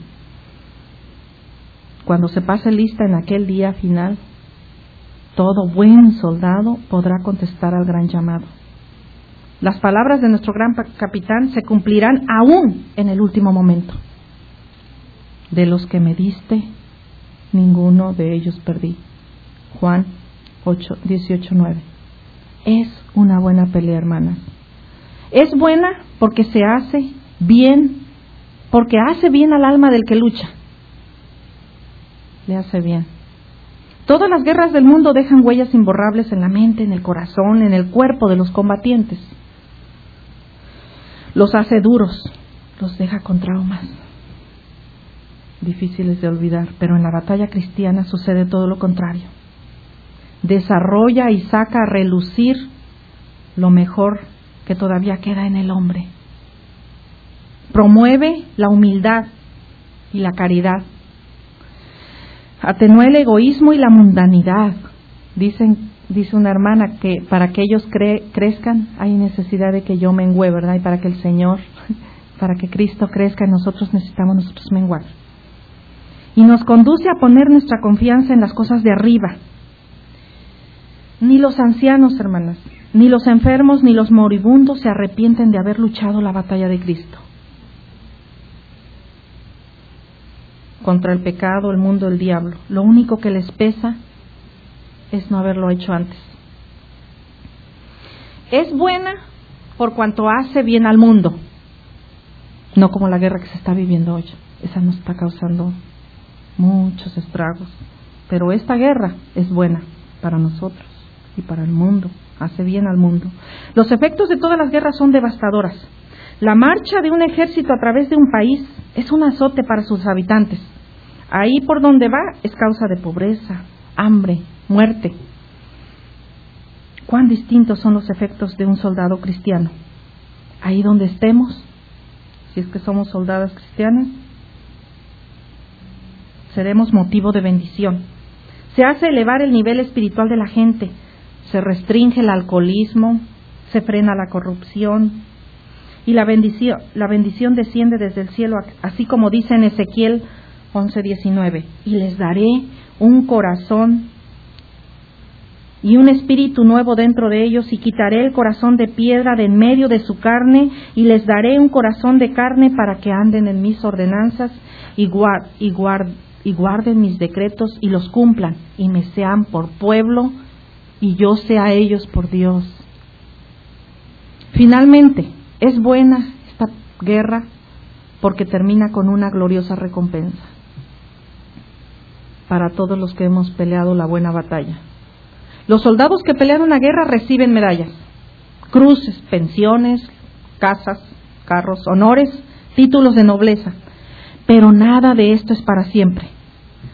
Cuando se pase lista en aquel día final, todo buen soldado podrá contestar al gran llamado. Las palabras de nuestro gran capitán se cumplirán aún en el último momento. De los que me diste, ninguno de ellos perdí. Juan 18:9. Es una buena pelea, hermanas. Es buena porque se hace bien, porque hace bien al alma del que lucha. Le hace bien. Todas las guerras del mundo dejan huellas imborrables en la mente, en el corazón, en el cuerpo de los combatientes. Los hace duros, los deja con traumas difíciles de olvidar, pero en la batalla cristiana sucede todo lo contrario. Desarrolla y saca a relucir lo mejor que todavía queda en el hombre. Promueve la humildad y la caridad. Atenúa el egoísmo y la mundanidad. Dice una hermana que para que ellos crezcan hay necesidad de que yo mengüe, ¿verdad? Y para que el Señor, para que Cristo crezca, nosotros necesitamos nosotros menguar. Y nos conduce a poner nuestra confianza en las cosas de arriba. Ni los ancianos, hermanas, ni los enfermos, ni los moribundos se arrepienten de haber luchado la batalla de Cristo. Contra el pecado, el mundo, el diablo. Lo único que les pesa es no haberlo hecho antes. Es buena por cuanto hace bien al mundo, no como la guerra que se está viviendo hoy. Esa nos está causando muchos estragos. Pero esta guerra es buena para nosotros y para el mundo. Hace bien al mundo. Los efectos de todas las guerras son devastadoras. La marcha de un ejército a través de un país es un azote para sus habitantes. Ahí por donde va es causa de pobreza, hambre, muerte. Cuán distintos son los efectos de un soldado cristiano. Ahí donde estemos, si es que somos soldadas cristianas, seremos motivo de bendición. Se hace elevar el nivel espiritual de la gente, se restringe el alcoholismo, se frena la corrupción y la bendición desciende desde el cielo, así como dice en Ezequiel 11:19, y les daré un corazón y un espíritu nuevo dentro de ellos, y quitaré el corazón de piedra de en medio de su carne, y les daré un corazón de carne para que anden en mis ordenanzas y guarden mis decretos y los cumplan, y me sean por pueblo y yo sea a ellos por Dios. Finalmente, es buena esta guerra porque termina con una gloriosa recompensa para todos los que hemos peleado la buena batalla. Los soldados que pelean una guerra reciben medallas, cruces, pensiones, casas, carros, honores, títulos de nobleza, pero nada de esto es para siempre.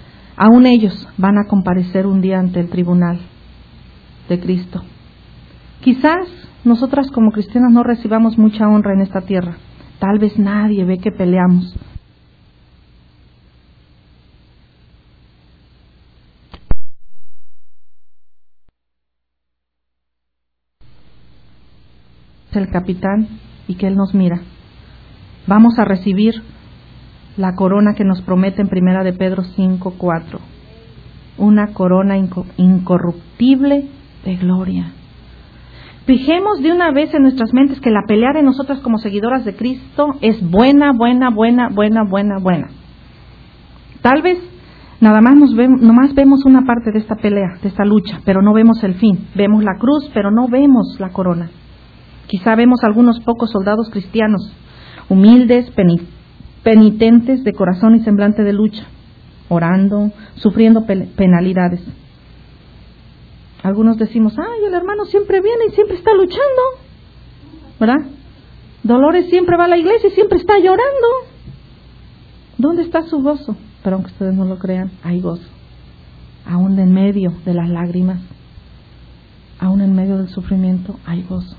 Aún ellos van a comparecer un día ante el tribunal de Cristo. Quizás nosotras como cristianas no recibamos mucha honra en esta tierra. Tal vez nadie ve que peleamos. El capitán y que Él nos mira. Vamos a recibir la corona que nos promete en 1 de Pedro 5:4. Una corona incorruptible de gloria. Fijemos de una vez en nuestras mentes que la pelea de nosotras como seguidoras de Cristo es buena. Tal vez nomás vemos una parte de esta pelea, de esta lucha, pero no vemos el fin. Vemos la cruz, pero no vemos la corona. Quizá vemos algunos pocos soldados cristianos, humildes, penitentes de corazón y semblante de lucha, orando, sufriendo penalidades. Algunos decimos, ay, el hermano siempre viene y siempre está luchando, ¿verdad? Dolores siempre va a la iglesia y siempre está llorando. ¿Dónde está su gozo? Pero aunque ustedes no lo crean, hay gozo. Aún en medio de las lágrimas, aún en medio del sufrimiento, hay gozo.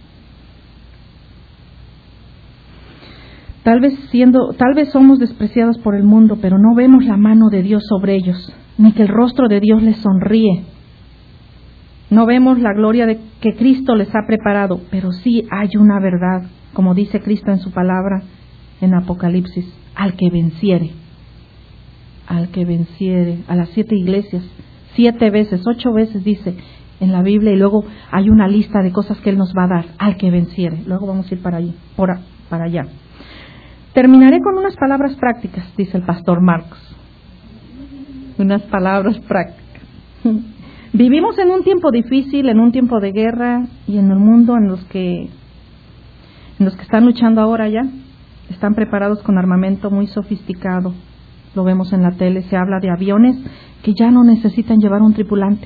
Tal vez somos despreciados por el mundo, pero no vemos la mano de Dios sobre ellos, ni que el rostro de Dios les sonríe. No vemos la gloria que Cristo les ha preparado, pero sí hay una verdad, como dice Cristo en su palabra en Apocalipsis, al que venciere, a las 7 iglesias, 7 veces, 8 veces dice en la Biblia, y luego hay una lista de cosas que Él nos va a dar, al que venciere. Luego vamos a ir para allá. Terminaré con unas palabras prácticas, dice el pastor Marcos. Unas palabras prácticas. Vivimos en un tiempo difícil, en un tiempo de guerra, y en el mundo en los que están luchando ahora ya, están preparados con armamento muy sofisticado. Lo vemos en la tele, se habla de aviones que ya no necesitan llevar un tripulante.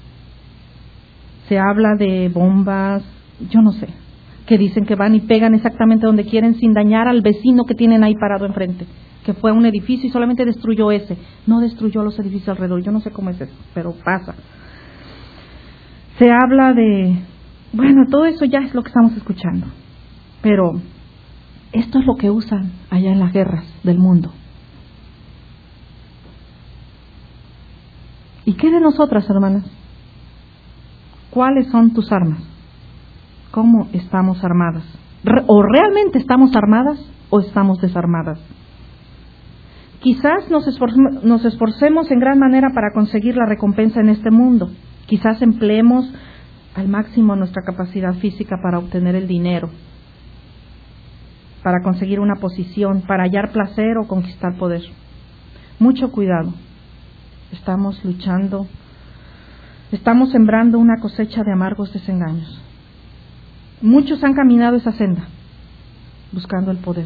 Se habla de bombas, yo no sé, que dicen que van y pegan exactamente donde quieren sin dañar al vecino que tienen ahí parado enfrente, que fue un edificio y solamente destruyó ese, no destruyó los edificios alrededor. Yo no sé cómo es eso, pero pasa. Se habla de, todo eso ya es lo que estamos escuchando, pero esto es lo que usan allá en las guerras del mundo. ¿Y qué de nosotras, hermanas? ¿Cuáles son tus armas? ¿Cómo estamos armadas? ¿O realmente estamos armadas o estamos desarmadas? Quizás nos esforcemos en gran manera para conseguir la recompensa en este mundo. Quizás empleemos al máximo nuestra capacidad física para obtener el dinero, para conseguir una posición, para hallar placer o conquistar poder. Mucho cuidado. Estamos luchando, estamos sembrando una cosecha de amargos desengaños. Muchos han caminado esa senda, buscando el poder.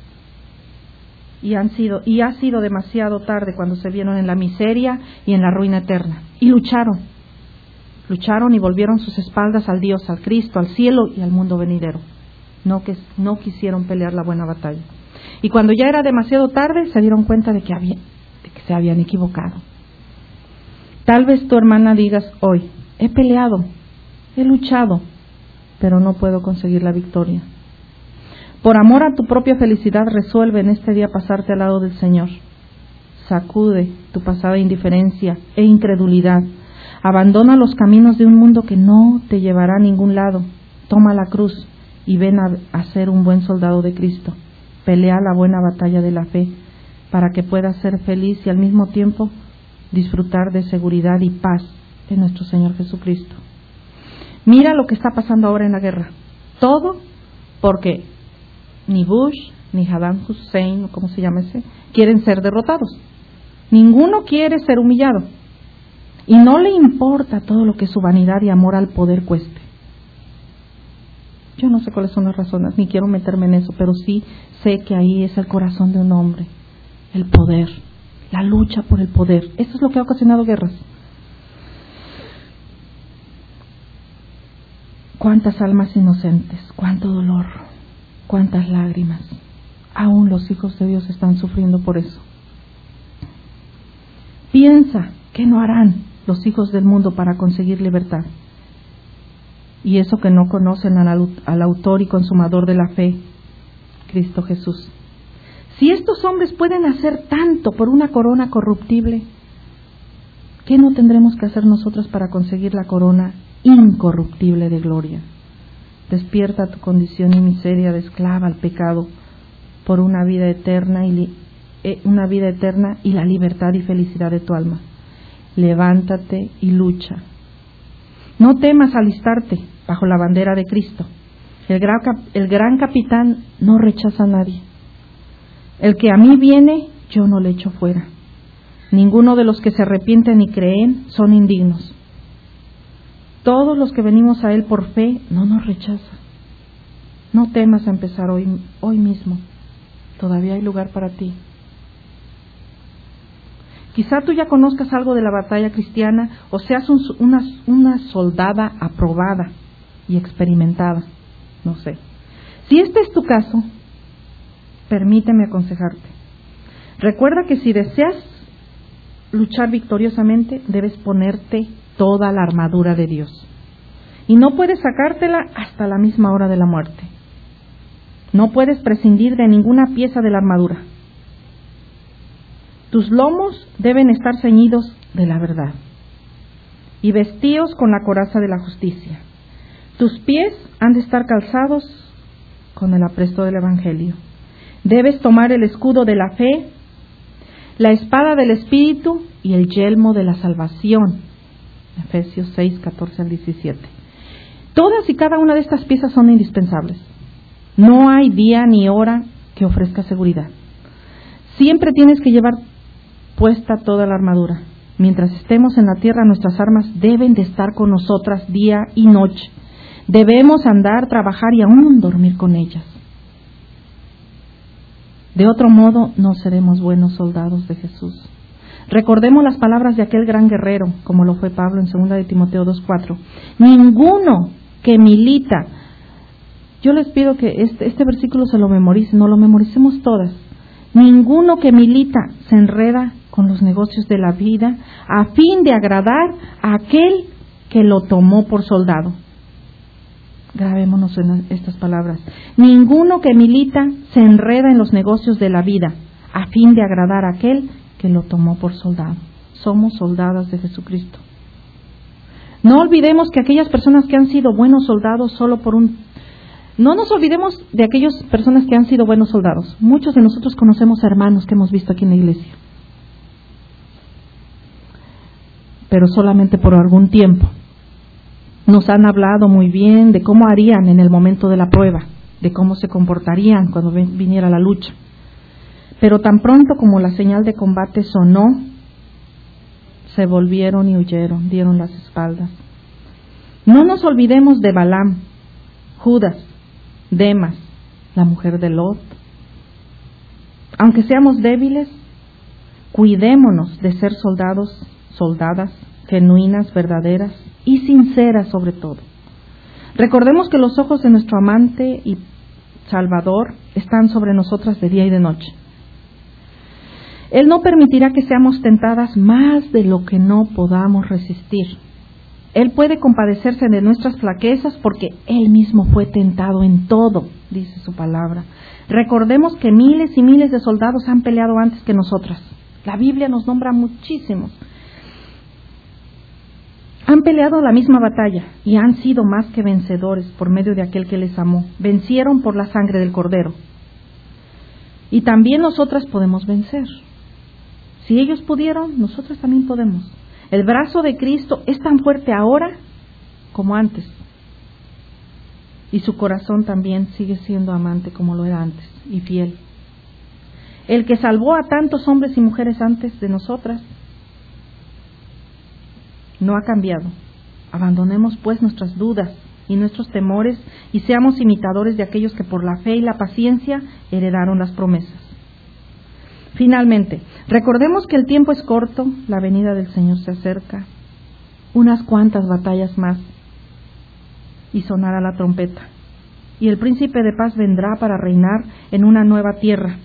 Y ha sido demasiado tarde cuando se vieron en la miseria y en la ruina eterna. Y lucharon y volvieron sus espaldas al Dios, al Cristo, al cielo y al mundo venidero. No quisieron pelear la buena batalla. Y cuando ya era demasiado tarde, se dieron cuenta de que se habían equivocado. Tal vez tu hermana digas hoy, he peleado, he luchado, pero no puedo conseguir la victoria. Por amor a tu propia felicidad, resuelve en este día pasarte al lado del Señor. Sacude tu pasada indiferencia e incredulidad. Abandona los caminos de un mundo que no te llevará a ningún lado. Toma la cruz y ven a ser un buen soldado de Cristo. Pelea la buena batalla de la fe para que puedas ser feliz y al mismo tiempo disfrutar de seguridad y paz en nuestro Señor Jesucristo. Mira lo que está pasando ahora en la guerra. Todo porque ni Bush, ni Saddam Hussein, o como se llama ese, quieren ser derrotados. Ninguno quiere ser humillado. Y no le importa todo lo que su vanidad y amor al poder cueste. Yo no sé cuáles son las razones, ni quiero meterme en eso, pero sí sé que ahí es el corazón de un hombre. El poder, la lucha por el poder. Eso es lo que ha ocasionado guerras. Cuántas almas inocentes, cuánto dolor, cuántas lágrimas. Aún los hijos de Dios están sufriendo por eso. Piensa, ¿qué no harán los hijos del mundo para conseguir libertad? y eso que no conocen al autor y consumador de la fe, Cristo Jesús. Si estos hombres pueden hacer tanto por una corona corruptible, ¿qué no tendremos que hacer nosotros para conseguir la corona incorruptible de gloria? Despierta tu condición y miseria de esclava al pecado por una vida eterna y la libertad y felicidad de tu alma. Levántate y lucha. No temas alistarte bajo la bandera de Cristo. El gran capitán no rechaza a nadie. El que a mí viene, yo no le echo fuera. Ninguno de los que se arrepienten y creen son indignos. Todos los que venimos a Él por fe no nos rechazan. No temas a empezar hoy mismo. Todavía hay lugar para ti. Quizá tú ya conozcas algo de la batalla cristiana o seas una soldada aprobada y experimentada. No sé. Si este es tu caso, permíteme aconsejarte. Recuerda que si deseas luchar victoriosamente, debes ponerte toda la armadura de Dios. Y no puedes sacártela hasta la misma hora de la muerte. No puedes prescindir de ninguna pieza de la armadura. Tus lomos deben estar ceñidos de la verdad y vestidos con la coraza de la justicia. Tus pies han de estar calzados con el apresto del Evangelio. Debes tomar el escudo de la fe, la espada del Espíritu y el yelmo de la salvación. Efesios 6, 14 al 17. Todas y cada una de estas piezas son indispensables. No hay día ni hora que ofrezca seguridad. Siempre tienes que llevar puesta toda la armadura. Mientras estemos en la tierra, nuestras armas deben de estar con nosotras día y noche. Debemos andar, trabajar y aún dormir con ellas. De otro modo, no seremos buenos soldados de Jesús. Recordemos las palabras de aquel gran guerrero, como lo fue Pablo en 2 de Timoteo 2:4. Ninguno que milita. Yo les pido que este versículo se lo memoricen, no lo memoricemos todas. Ninguno que milita se enreda con los negocios de la vida a fin de agradar a aquel que lo tomó por soldado. Grabémonos en estas palabras. Ninguno que milita se enreda en los negocios de la vida a fin de agradar a aquel que lo tomó por soldado. Somos soldadas de Jesucristo. No olvidemos que aquellas personas que han sido buenos soldados No nos olvidemos de aquellas personas que han sido buenos soldados. Muchos de nosotros conocemos hermanos que hemos visto aquí en la iglesia, pero solamente por algún tiempo. Nos han hablado muy bien de cómo harían en el momento de la prueba, de cómo se comportarían cuando viniera la lucha. Pero tan pronto como la señal de combate sonó, se volvieron y huyeron, dieron las espaldas. No nos olvidemos de Balaam, Judas, Demas, la mujer de Lot. Aunque seamos débiles, cuidémonos de ser soldadas, genuinas, verdaderas y sinceras sobre todo. Recordemos que los ojos de nuestro amante y Salvador están sobre nosotras de día y de noche. Él no permitirá que seamos tentadas más de lo que no podamos resistir. Él puede compadecerse de nuestras flaquezas porque Él mismo fue tentado en todo, dice su palabra. Recordemos que miles y miles de soldados han peleado antes que nosotras. La Biblia nos nombra muchísimos. Han peleado la misma batalla y han sido más que vencedores por medio de aquel que les amó. Vencieron por la sangre del Cordero. Y también nosotras podemos vencer. Si ellos pudieron, nosotros también podemos. El brazo de Cristo es tan fuerte ahora como antes. Y su corazón también sigue siendo amante como lo era antes y fiel. El que salvó a tantos hombres y mujeres antes de nosotras no ha cambiado. Abandonemos pues nuestras dudas y nuestros temores y seamos imitadores de aquellos que por la fe y la paciencia heredaron las promesas. Finalmente, recordemos que el tiempo es corto, la venida del Señor se acerca, unas cuantas batallas más y sonará la trompeta, y el príncipe de paz vendrá para reinar en una nueva tierra.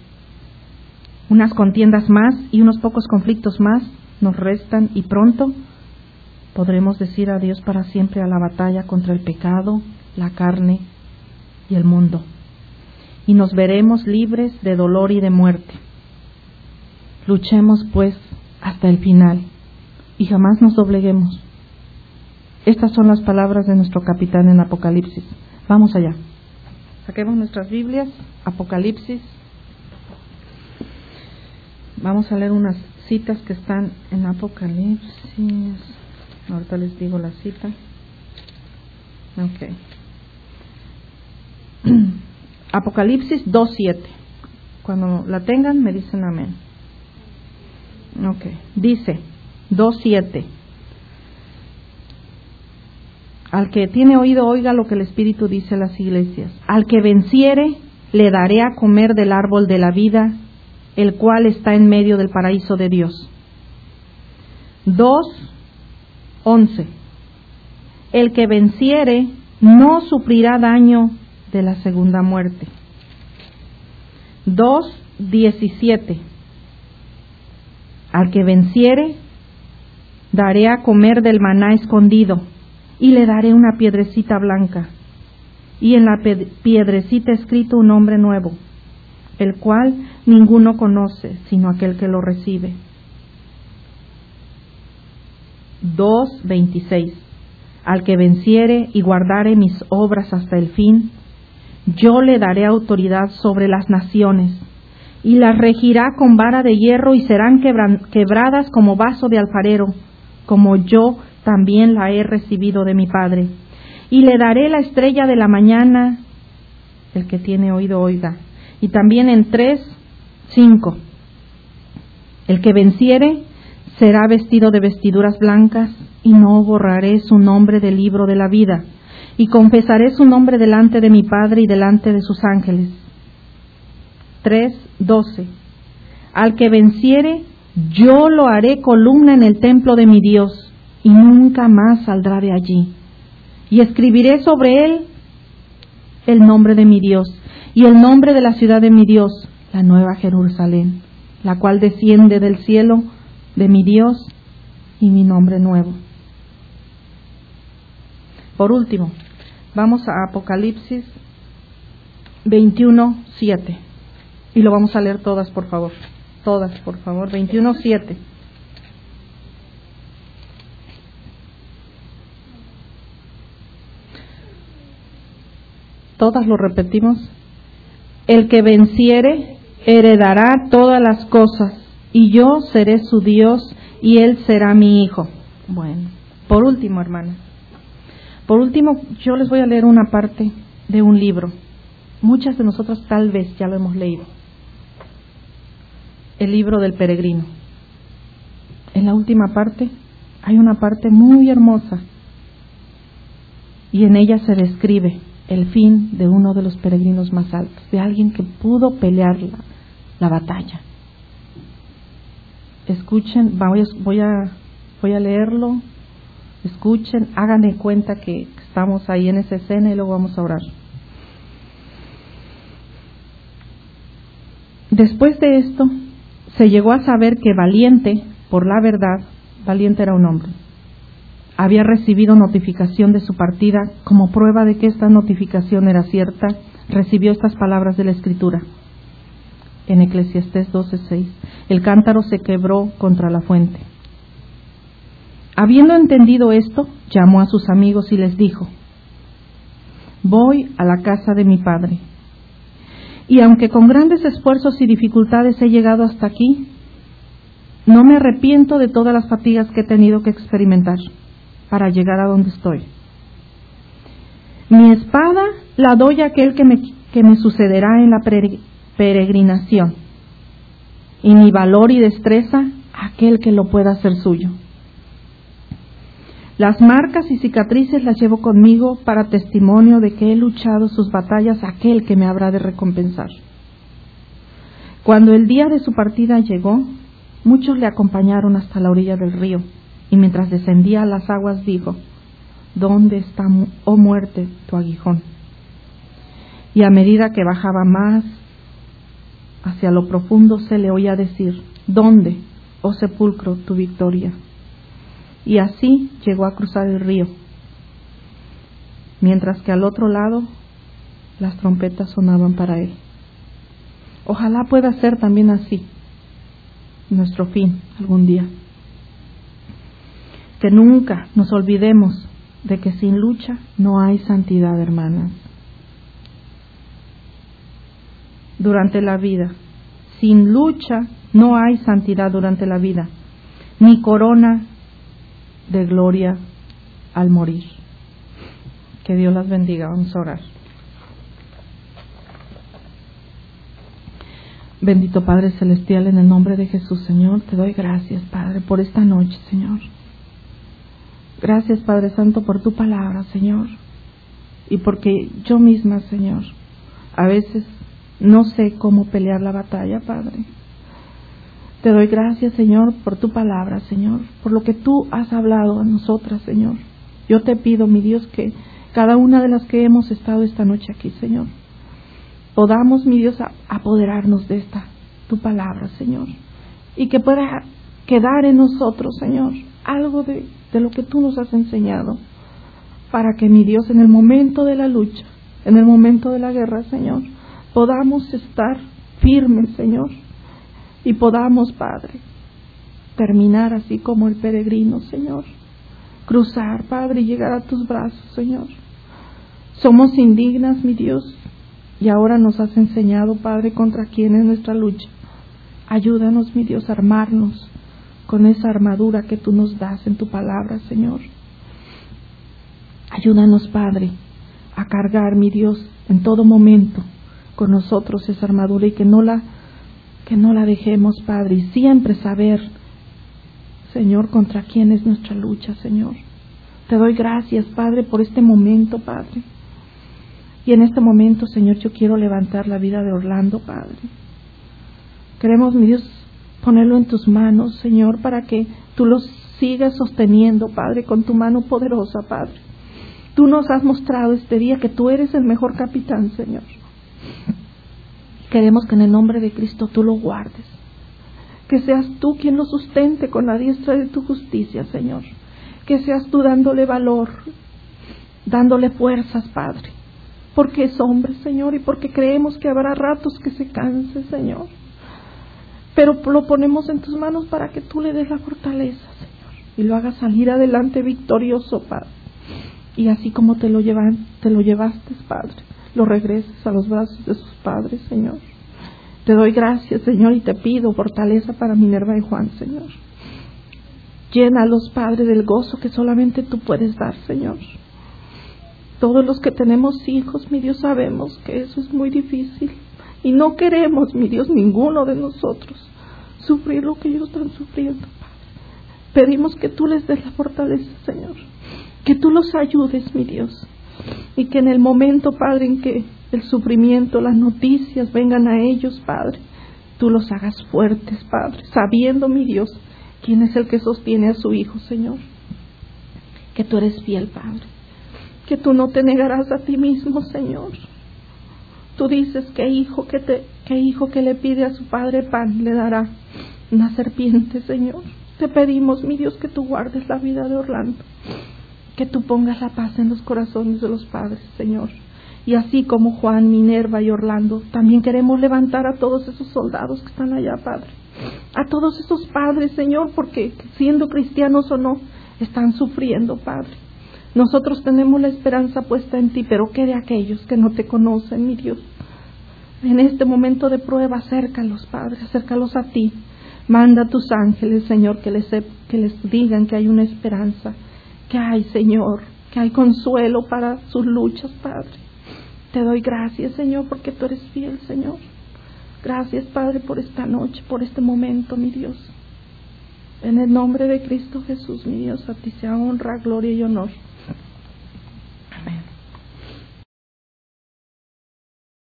Unas contiendas más y unos pocos conflictos más nos restan y pronto podremos decir adiós para siempre a la batalla contra el pecado, la carne y el mundo, y nos veremos libres de dolor y de muerte. Luchemos pues hasta el final y jamás nos dobleguemos. Estas son las palabras de nuestro capitán en Apocalipsis. Vamos allá. Saquemos nuestras Biblias, Apocalipsis. Vamos a leer unas citas que están en Apocalipsis. Ahorita les digo la cita. Ok. Apocalipsis 2:7. Cuando la tengan me dicen amén. Ok. Dice 2:7. Al que tiene oído, oiga lo que el Espíritu dice a las iglesias. Al que venciere, le daré a comer del árbol de la vida, el cual está en medio del paraíso de Dios. 2:11. El que venciere no sufrirá daño de la segunda muerte. 2:17. Al que venciere, daré a comer del maná escondido, y le daré una piedrecita blanca, y en la piedrecita escrito un nombre nuevo, el cual ninguno conoce, sino aquel que lo recibe. 2:26. Al que venciere y guardare mis obras hasta el fin, yo le daré autoridad sobre las naciones, y las regirá con vara de hierro, y serán quebradas como vaso de alfarero, como yo también la he recibido de mi Padre. Y le daré la estrella de la mañana. El que tiene oído, oiga. Y también en 3:5. El que venciere será vestido de vestiduras blancas, y no borraré su nombre del libro de la vida, y confesaré su nombre delante de mi Padre y delante de sus ángeles. 3:12. Al que venciere, yo lo haré columna en el templo de mi Dios, y nunca más saldrá de allí. Y escribiré sobre él el nombre de mi Dios, y el nombre de la ciudad de mi Dios, la nueva Jerusalén, la cual desciende del cielo de mi Dios, y mi nombre nuevo. Por último, vamos a Apocalipsis 21:7. Y lo vamos a leer todas, por favor. Todas, por favor. 21:7. Todas lo repetimos. El que venciere heredará todas las cosas, y yo seré su Dios, y él será mi hijo. Bueno, por último, hermanas. Por último, yo les voy a leer una parte de un libro. Muchas de nosotros tal vez ya lo hemos leído. El libro del peregrino. En la última parte hay una parte muy hermosa, y en ella se describe el fin de uno de los peregrinos más altos, de alguien que pudo pelear la batalla. Escuchen, voy a leerlo. Escuchen, hagan de cuenta que estamos ahí en esa escena, y luego vamos a orar. Después de esto, se llegó a saber que Valiente, por la verdad, Valiente era un hombre, había recibido notificación de su partida. Como prueba de que esta notificación era cierta, recibió estas palabras de la Escritura. En Eclesiastés 12:6, el cántaro se quebró contra la fuente. Habiendo entendido esto, llamó a sus amigos y les dijo: voy a la casa de mi padre, y aunque con grandes esfuerzos y dificultades he llegado hasta aquí, no me arrepiento de todas las fatigas que he tenido que experimentar para llegar a donde estoy. Mi espada la doy a aquel que me sucederá en la peregrinación, y mi valor y destreza a aquel que lo pueda hacer suyo. Las marcas y cicatrices las llevo conmigo para testimonio de que he luchado sus batallas a aquel que me habrá de recompensar. Cuando el día de su partida llegó, muchos le acompañaron hasta la orilla del río, y mientras descendía a las aguas dijo: ¿dónde está, oh muerte, tu aguijón? Y a medida que bajaba más hacia lo profundo, se le oía decir: ¿dónde, oh sepulcro, tu victoria? y así llegó a cruzar el río, mientras que al otro lado las trompetas sonaban para él. Ojalá pueda ser también así nuestro fin algún día. Que nunca nos olvidemos de que sin lucha no hay santidad, hermanas. Durante la vida, sin lucha no hay santidad durante la vida, ni corona de gloria al morir. Que Dios las bendiga. Vamos a orar. Bendito Padre Celestial, en el nombre de Jesús, Señor, te doy gracias, Padre, por esta noche, Señor. Gracias, Padre Santo, por tu palabra, Señor. Y porque yo misma, Señor, a veces no sé cómo pelear la batalla, Padre. Te doy gracias, Señor, por tu palabra, Señor, por lo que tú has hablado a nosotras, Señor. Yo te pido, mi Dios, que cada una de las que hemos estado esta noche aquí, Señor, podamos, mi Dios, apoderarnos de esta, tu palabra, Señor, y que pueda quedar en nosotros, Señor, algo de lo que tú nos has enseñado, para que, mi Dios, en el momento de la lucha, en el momento de la guerra, Señor, podamos estar firmes, Señor, y podamos, Padre, terminar así como el peregrino, Señor, cruzar, Padre, y llegar a tus brazos, Señor. Somos indignas, mi Dios, y ahora nos has enseñado, Padre, contra quién es nuestra lucha. Ayúdanos, mi Dios, a armarnos con esa armadura que tú nos das en tu palabra, Señor. Ayúdanos, Padre, a cargar, mi Dios, en todo momento con nosotros esa armadura, y que no la dejemos, Padre, y siempre saber, Señor, contra quién es nuestra lucha, Señor. Te doy gracias, Padre, por este momento, Padre. Y en este momento, Señor, yo quiero levantar la vida de Orlando, Padre. Queremos, mi Dios, ponerlo en tus manos, Señor, para que tú lo sigas sosteniendo, Padre, con tu mano poderosa, Padre. Tú nos has mostrado este día que tú eres el mejor capitán, Señor. Queremos que en el nombre de Cristo tú lo guardes, que seas tú quien lo sustente con la diestra de tu justicia, Señor, que seas tú dándole valor, dándole fuerzas, Padre, porque es hombre, Señor, y porque creemos que habrá ratos que se canse, Señor, pero lo ponemos en tus manos para que tú le des la fortaleza, Señor, y lo hagas salir adelante victorioso, Padre, y así como te lo llevaste, Padre, lo regreses a los brazos de sus padres, Señor. Te doy gracias, Señor, y te pido fortaleza para Minerva y Juan, Señor. Llénalos, Padre, del gozo que solamente tú puedes dar, Señor. Todos los que tenemos hijos, mi Dios, sabemos que eso es muy difícil, y no queremos, mi Dios, ninguno de nosotros sufrir lo que ellos están sufriendo, Padre. Pedimos que tú les des la fortaleza, Señor, que tú los ayudes, mi Dios, y que en el momento, Padre, en que el sufrimiento, las noticias vengan a ellos, Padre, tú los hagas fuertes, Padre, sabiendo, mi Dios, quién es el que sostiene a su Hijo, Señor. Que tú eres fiel, Padre, que tú no te negarás a ti mismo, Señor. Tú dices que hijo que le pide a su padre pan le dará una serpiente, Señor. Te pedimos, mi Dios, que tú guardes la vida de Orlando, que tú pongas la paz en los corazones de los padres, Señor. Y así como Juan, Minerva y Orlando, también queremos levantar a todos esos soldados que están allá, Padre. A todos esos padres, Señor, porque siendo cristianos o no, están sufriendo, Padre. Nosotros tenemos la esperanza puesta en ti, pero ¿qué de aquellos que no te conocen, mi Dios? En este momento de prueba, acércalos, Padre, acércalos a ti. Manda a tus ángeles, Señor, que les digan que hay una esperanza, que hay, Señor, que hay consuelo para sus luchas, Padre. Te doy gracias, Señor, porque tú eres fiel, Señor. Gracias, Padre, por esta noche, por este momento, mi Dios. En el nombre de Cristo Jesús, mi Dios, a ti sea honra, gloria y honor